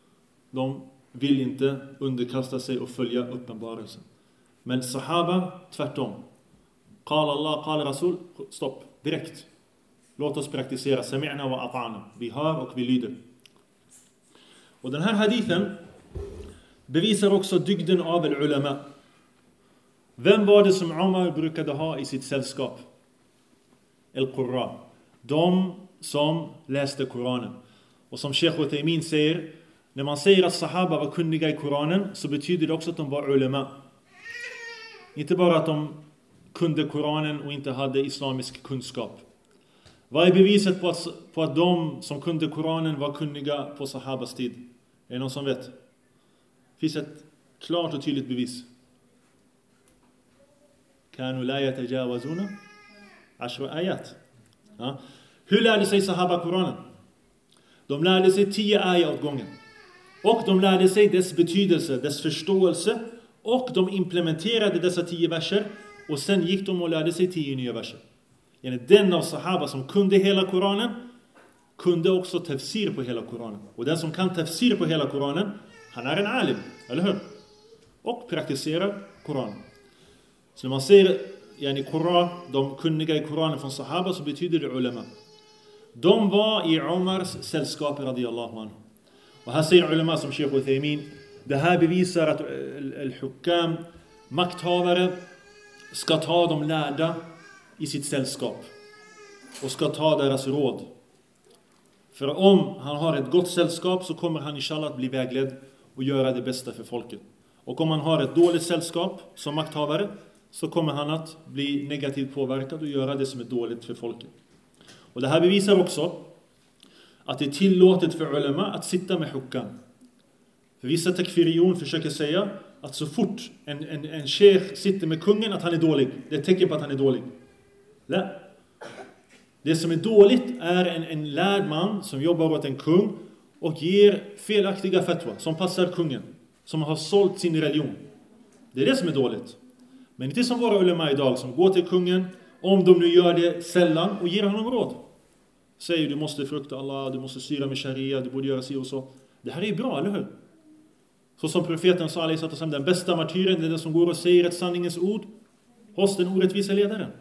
de vill inte underkasta sig och följa uppenbarelsen. Men sahaba, tvärtom. Qala Allah, qala Rasul, stopp, direkt. Låt oss praktisera sami'na wa ata'na. Vi hör och vi lyder. Och den här hadithen bevisar också dygden av al-ulama. Vem var det som Umar brukade ha i sitt sällskap? Al-Qurra. De som läste Koranen. Och som Sheikh Uthaymin säger, när man säger att sahaba var kunniga i Koranen, så betyder det också att de var ulama. Inte bara att de kunde Koranen och inte hade islamisk kunskap. Vad är beviset på att de som kunde Koranen var kunniga på sahabas tid? Är det någon som vet? Det finns ett klart och tydligt bevis. Kanu la yatajawazuna 10 ayat. Ja. Hur lärde sig sahaba Koranen? De lärde sig 10 ayat åt gången. Och de lärde sig dess betydelse, dess förståelse. Och de implementerade dessa 10 verser. Och sen gick de och lärde sig 10 nya verser. Den av sahaba som kunde hela Koranen kunde också tafsir på hela Koranen. Och den som kan tafsir på hela Koranen, han är en alim, eller hur? Och praktiserar Koranen. Så när man säger Qurra, de kunniga i Koranen från sahaba, så betyder det ulama. De var i Umars sällskap radiyallahu anhu. Och här säger ulama som Sheikh Uthaymin, det här bevisar att al-hukam, makthavare, ska ta de lärda i sitt sällskap och ska ta deras råd. För om han har ett gott sällskap så kommer han inshallah att bli vägledd och göra det bästa för folket. Och om han har ett dåligt sällskap som makthavare, så kommer han att bli negativt påverkad och göra det som är dåligt för folket. Och det här bevisar också att det är tillåtet för ulama att sitta med hukam. För vissa takfirion försöker säga att så fort en sheikh sitter med kungen att han är dålig. Det är ett tecken på att han är dålig. Nej. Det som är dåligt är en lärd man som jobbar åt en kung och ger felaktiga fatwa som passar kungen, som har sålt sin religion. Det är det som är dåligt. Men inte som våra ulema idag som går till kungen, om de nu gör det sällan, och ger honom råd. Säger du måste frukta Allah, du måste styra med sharia, du borde göra si och så. Det här är bra, eller hur? Så som profeten sa, den bästa martyren är den som går och säger ett sanningens ord hos den orättvisa ledaren.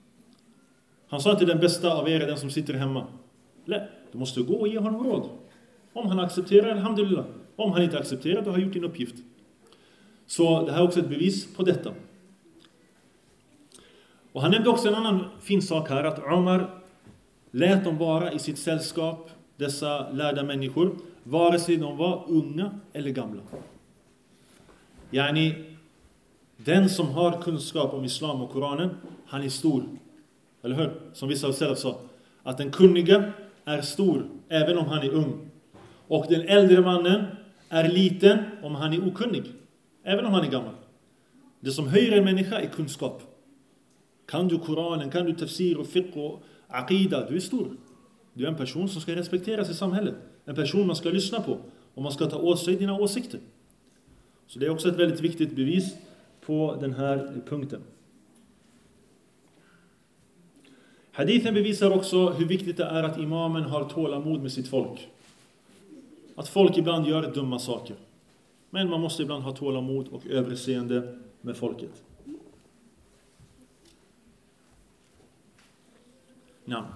Han sa inte den bästa av er är den som sitter hemma. Nej, du måste gå och ge honom råd. Om han accepterar, alhamdulillah. Om han inte accepterar, då har gjort din uppgift. Så det här är också ett bevis på detta. Och han nämnde också en annan fin sak här, att Umar lät dem vara i sitt sällskap, dessa lärda människor, vare sig de var unga eller gamla. Den som har kunskap om islam och Koranen, han är stor. Eller hur? Som vissa av salaf sa, att den kunniga är stor även om han är ung. Och den äldre mannen är liten om han är okunnig, även om han är gammal. Det som höjer en människa är kunskap. Kan du Koranen, kan du tafsir och fiqh och aqida, du är stor. Du är en person som ska respekteras i samhället. En person man ska lyssna på. Och man ska ta åt sig dina åsikter. Så det är också ett väldigt viktigt bevis på den här punkten. Hadithen bevisar också hur viktigt det är att imamen har tålamod med sitt folk. Att folk ibland gör dumma saker. Men man måste ibland ha tålamod och överseende med folket. Ja.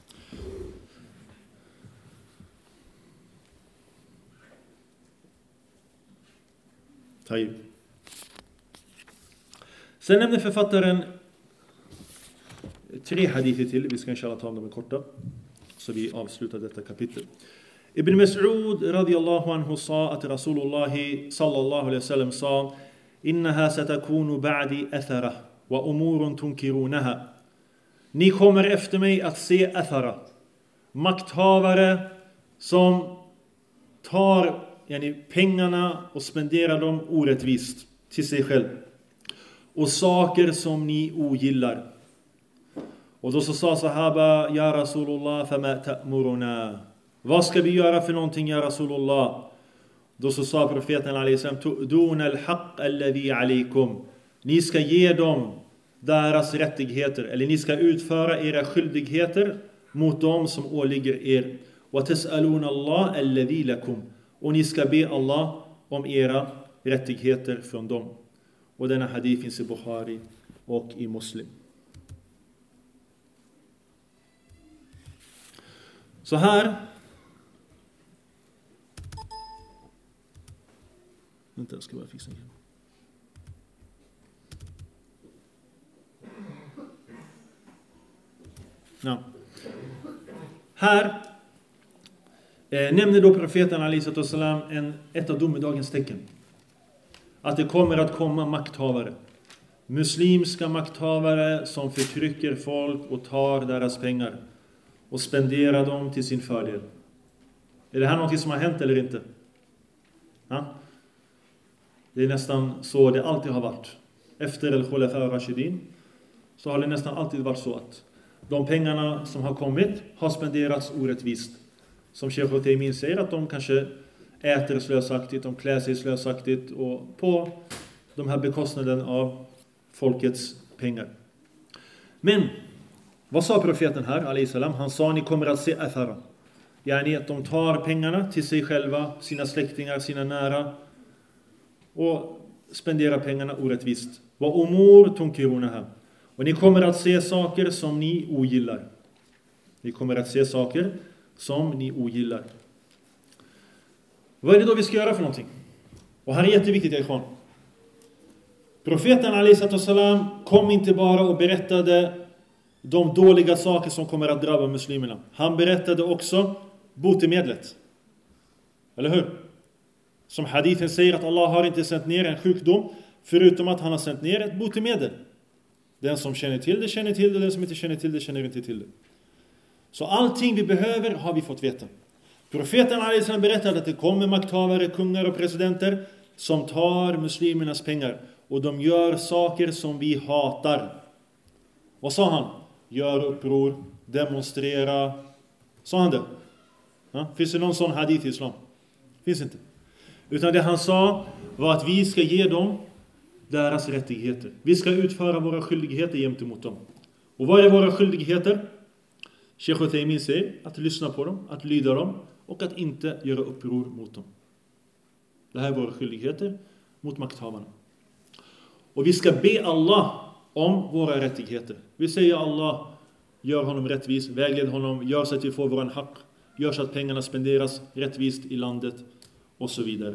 Sen nämner författaren 3 hadither till. Vi ska inshallah ta om dem korta. Så vi avslutar detta kapitel. Ibn Mas'ud radiyallahu anhu sa att Rasulullah sallallahu alaihi wasallam sa: "Innaha satakunu ba'di athara wa umurun tunkirunaha." Ni kommer efter mig att se athara. Makthavare som tar pengarna och spenderar dem orättvist till sig själv. Och saker som ni ogillar. Och då så sa sahaba: "Ya Rasulullah, fama ta'muruna?" Vad ska vi göra för någonting, ya Rasulullah? Då så sa profeten alaihissalam: "Tu'duna al-haqq alladhi alaykum." Ni ska ge dem deras rättigheter, eller ni ska utföra era skyldigheter mot dem som åligger er. "Wa tas'aluna Allah alladhi lakum." och ni ska be Allah om era rättigheter från dem. Och denna hadith finns i Bukhari och i Muslim. Så här. Vänta, jag ska bara fixa en grej. Ja. Här nämner då profeten alaihi salam ett av domedagens tecken. Att det kommer att komma makthavare. Muslimska makthavare som förtrycker folk och tar deras pengar och spenderar dem till sin fördel. Är det här något som har hänt eller inte? Ja? Det är nästan så det alltid har varit. Efter al-Khulafa ar-Rashidin så har det nästan alltid varit så att de pengarna som har kommit har spenderats orättvist. Som Sheikh Uthaymeen säger, att de kanske äter slösaktigt, de klär sig slösaktigt och på de här bekostnaden av folkets pengar. Men vad sa profeten här, alayhi salam? Han sa, ni kommer att se athara. Yani att de tar pengarna till sig själva, sina släktingar, sina nära och spenderar pengarna orättvist. Wa umur tunkirunaha. Och ni kommer att se saker som ni ogillar. Ni kommer att se saker som ni ogillar. Vad är det då vi ska göra för någonting? Och här är jätteviktigt, ikhwan. Profeten alaihi salam kom inte bara och berättade de dåliga saker som kommer att drabba muslimerna. Han berättade också botemedlet. Eller hur? Som hadithen säger, att Allah har inte sänt ner en sjukdom förutom att han har sänt ner ett botemedel. Den som känner till det känner till det, den som inte känner till det känner inte till det. Så allting vi behöver har vi fått veta. Profeten alaihi salam berättade att det kommer makthavare, kungar och presidenter som tar muslimernas pengar och de gör saker som vi hatar. Vad sa han? Gör uppror, demonstrera. Sa han det? Ja? Finns det någon sån hadith i islam? Finns inte. Utan det han sa var att vi ska ge dem deras rättigheter. Vi ska utföra våra skyldigheter gentemot dem. Och vad är våra skyldigheter? Sheikh Uthaymeen säger att lyssna på dem, att lyda dem och att inte göra uppror mot dem. Det här är våra skyldigheter mot makthavarna. Och vi ska be Allah om våra rättigheter. Vi säger Allah, gör honom rättvis, vägled honom, gör så att vi får våran haq, gör så att pengarna spenderas rättvist i landet och så vidare.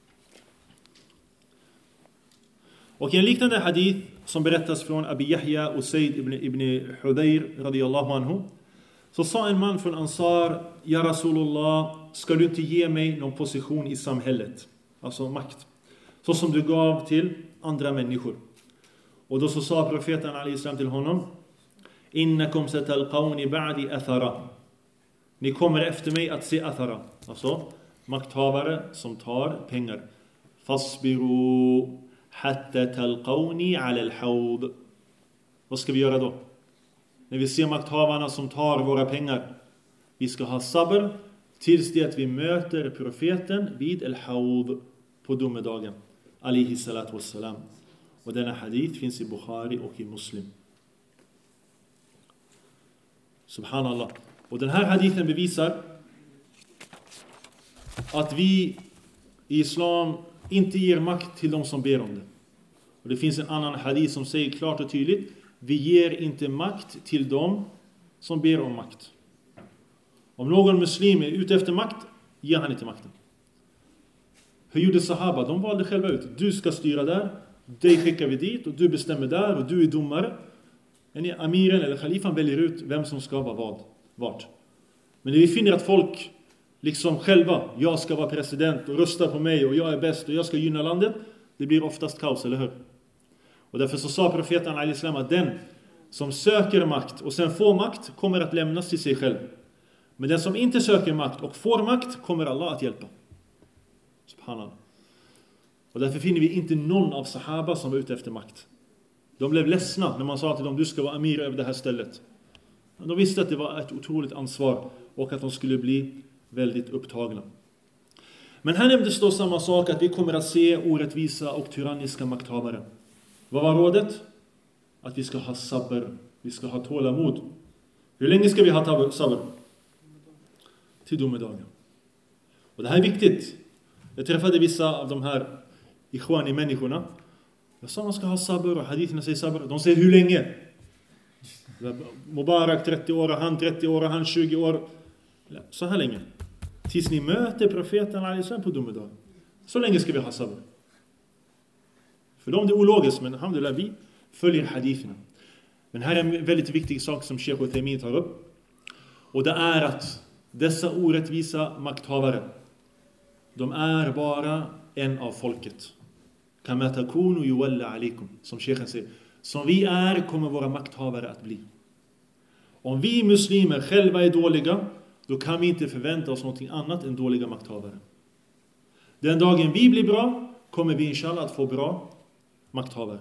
Och en liknande hadith som berättas från Abi Yahya och Said ibn Hudayr radiyallahu anhu, så sa en man från Ansar: Ja Rasulullah, ska du inte ge mig någon position i samhället? Alltså makt. Så som du gav till andra människor. Och då så sa profeten alayhi salam till honom: Innakum satalqawni ba'di athara. Ni kommer efter mig att se athara. Alltså makthavare som tar pengar. Fasbiru hatta talqawni ala al-hawd. Vad ska vi göra då? När vi ser makthavarna som tar våra pengar. Vi ska ha sabr tills det att vi möter profeten vid al-hawd på domedagen. Alayhi salatu wassalam. Och denna hadith finns i Bukhari och i Muslim. Subhanallah. Och den här hadithen bevisar att vi i islam inte ger makt till de som ber om det. Och det finns en annan hadith som säger klart och tydligt: vi ger inte makt till dem som ber om makt. Om någon muslim är ute efter makt, ger han inte makten. Hur gjorde sahaba? De valde själva ut. Du ska styra där, dig skickar vi dit och du bestämmer där och du är domare. Amiren eller khalifan väljer ut vem som ska vara vart. Men när vi finner att folk liksom själva, jag ska vara president och rösta på mig och jag är bäst och jag ska gynna landet, det blir oftast kaos, eller hur? Och därför så sa profeten alayhi salam att den som söker makt och sen får makt kommer att lämnas till sig själv. Men den som inte söker makt och får makt kommer Allah att hjälpa. Subhanallah. Och därför finner vi inte någon av sahaba som var ute efter makt. De blev ledsna när man sa till dem: du ska vara amir över det här stället. De visste att det var ett otroligt ansvar och att de skulle bli väldigt upptagna. Men här nämndes då samma sak, att vi kommer att se orättvisa och tyranniska makthavare. Vad var rådet? Att vi ska ha sabr. Vi ska ha tålamod. Hur länge ska vi ha sabr? Till domedagen. Och det här är viktigt. Jag träffade vissa av de här ikhwani-människorna. Jag sa man ska ha sabr och haditherna säger sabr. De säger hur länge? Mubarak 30 år och han 30 år och han 20 år. Så här länge. Tills ni möter profeten alaihissalam på domedag. Så länge ska vi ha sabr. För dem det är ologiskt, men alhamdulillah vi följer haditherna. Men här är en väldigt viktig sak som Sheikh Uthaymin tar upp. Och det är att dessa orättvisa makthavare, de är bara en av folket. Kama takunu yuwalla alaikum, som Sheikhen säger. Som vi är kommer våra makthavare att bli. Om vi muslimer själva är dåliga, då kan vi inte förvänta oss något annat än dåliga makthavare. Den dagen vi blir bra, kommer vi inshallah att få bra makthavare.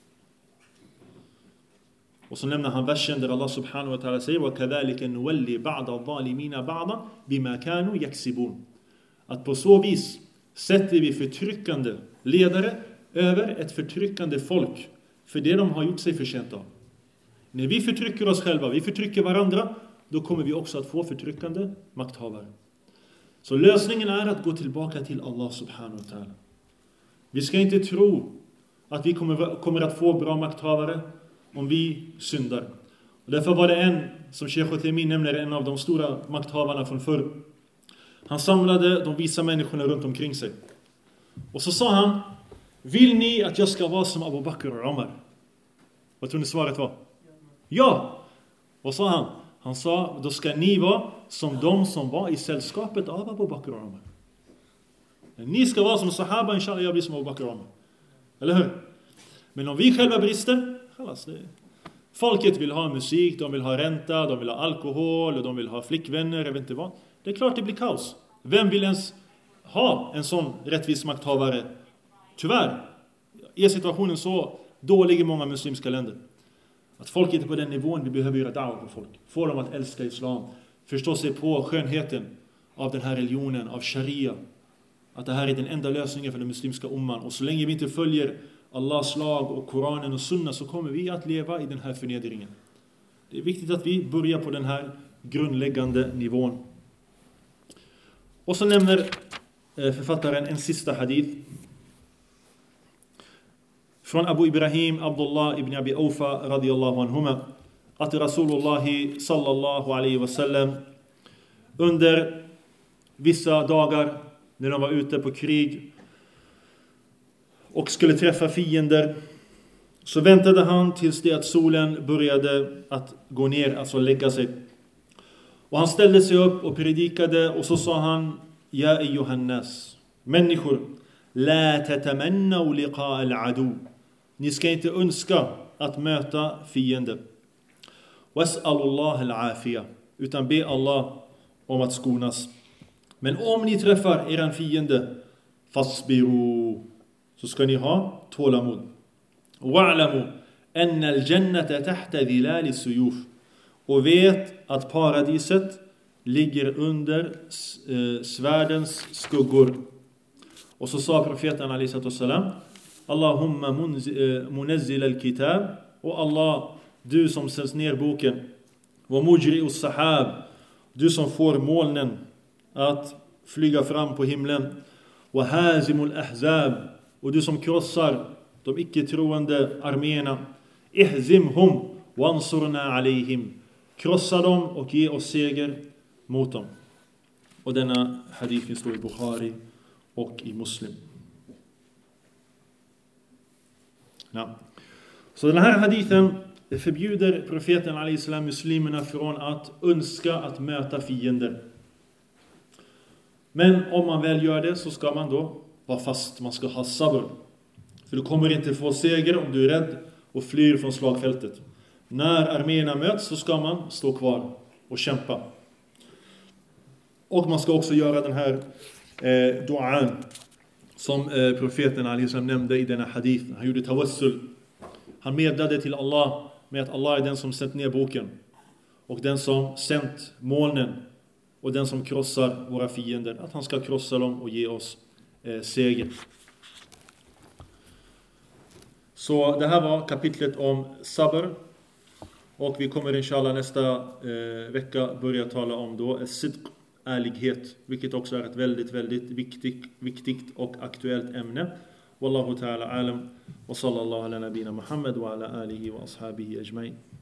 Och så nämner han versen där Allah subhanahu wa ta'ala säger وَكَذَلِكَ نُوَلِّ بَعْضَ الظَّالِمِينَ بَعْضًا بِمَا كَانُوا يَكْسِبُونَ. Att på så vis sätter vi förtryckande ledare över ett förtryckande folk för det de har gjort sig förtjänt av. När vi förtrycker oss själva, vi förtrycker varandra, då kommer vi också att få förtryckande makthavare. Så lösningen är att gå tillbaka till Allah subhanahu wa ta'ala. Vi ska inte tro att vi kommer att få bra makthavare om vi syndar. Och därför var det en, som Sheikh Uthaymin nämner, en av de stora makthavarna från förr. Han samlade de visa människorna runt omkring sig. Och så sa han, vill ni att jag ska vara som Abu Bakr och Omar? Vad tror ni svaret var? Ja! Vad sa han? Han sa, då ska ni vara som de som var i sällskapet av Abu Bakr och Omar. Ni ska vara som sahaba, inshallah jag blir som Abu Bakr och Omar. Eller hur? Men om vi själva brister, folket vill ha musik, de vill ha ränta, de vill ha alkohol och de vill ha flickvänner, jag vet inte vad. Det är klart det blir kaos. Vem vill ens ha en sån rättvis makthavare? Tyvärr är situationen så dålig i många muslimska länder. Att folk inte är på den nivån, vi behöver göra da'wah på folk. Få dem att älska islam. Förstå sig på skönheten av den här religionen, av sharia. Att det här är den enda lösningen för den muslimska umman. Och så länge vi inte följer Allahs lag och Koranen och Sunna så kommer vi att leva i den här förnedringen. Det är viktigt att vi börjar på den här grundläggande nivån. Och så nämner författaren en sista hadith. Från Abu Ibrahim Abdullah ibn Abi Awfa radiyallahu anhuma. Att Rasulullah sallallahu alaihi wasallam under vissa dagar när de var ute på krig och skulle träffa fiender, så väntade han tills det att solen började att gå ner, alltså lägga sig. Och han ställde sig upp och predikade och så sa han: Ja ayyuhannas, människor, la tatamannaw liqa al-adu. Ni ska inte önska att möta fiender. Was'alullah al-afiya, utan be Allah om att skonas. Men om ni träffar eran fiende, fasbiru, så ska ni ha tålamod. Wa'lamu anna al-jannata tahta dhilal as-suyuf. Och vet att paradiset ligger under svärdens skuggor. Och så sa profeten alaihi salam: Allahumma munazzil al-kitab, och Allah, du som sänder ner boken, wa mujri as-sahab, du som får molnen att flyga fram på himlen, wa hazimul ahzab, och du som krossar de icke-troende arméerna, ihzimhum wansurna alayhim, krossa dem och ge oss seger mot dem. Och denna hadith står i Bukhari och i Muslim. Ja. Så den här hadithen förbjuder profeten alaihissalam muslimerna från att önska att möta fiender. Men om man väl gör det så ska man då vara fast, man ska ha sabr. För du kommer inte få seger om du är rädd och flyr från slagfältet. När arméerna möts så ska man stå kvar och kämpa. Och man ska också göra den här du'an som profeten alaihissalam nämnde i denna hadith. Han gjorde tawassul. Han medlade till Allah med att Allah är den som sänt ner boken och den som sänt molnen och den som krossar våra fiender. Att han ska krossa dem och ge oss seger. Så det här var kapitlet om sabr. Och vi kommer inshallah nästa vecka börja tala om då as-sidq, ärlighet, vilket också är ett väldigt, väldigt viktigt och aktuellt ämne. Wallahu ta'ala alam wa sallallahu ala nabina Muhammad wa ala alihi wa ashabihi ajma'in.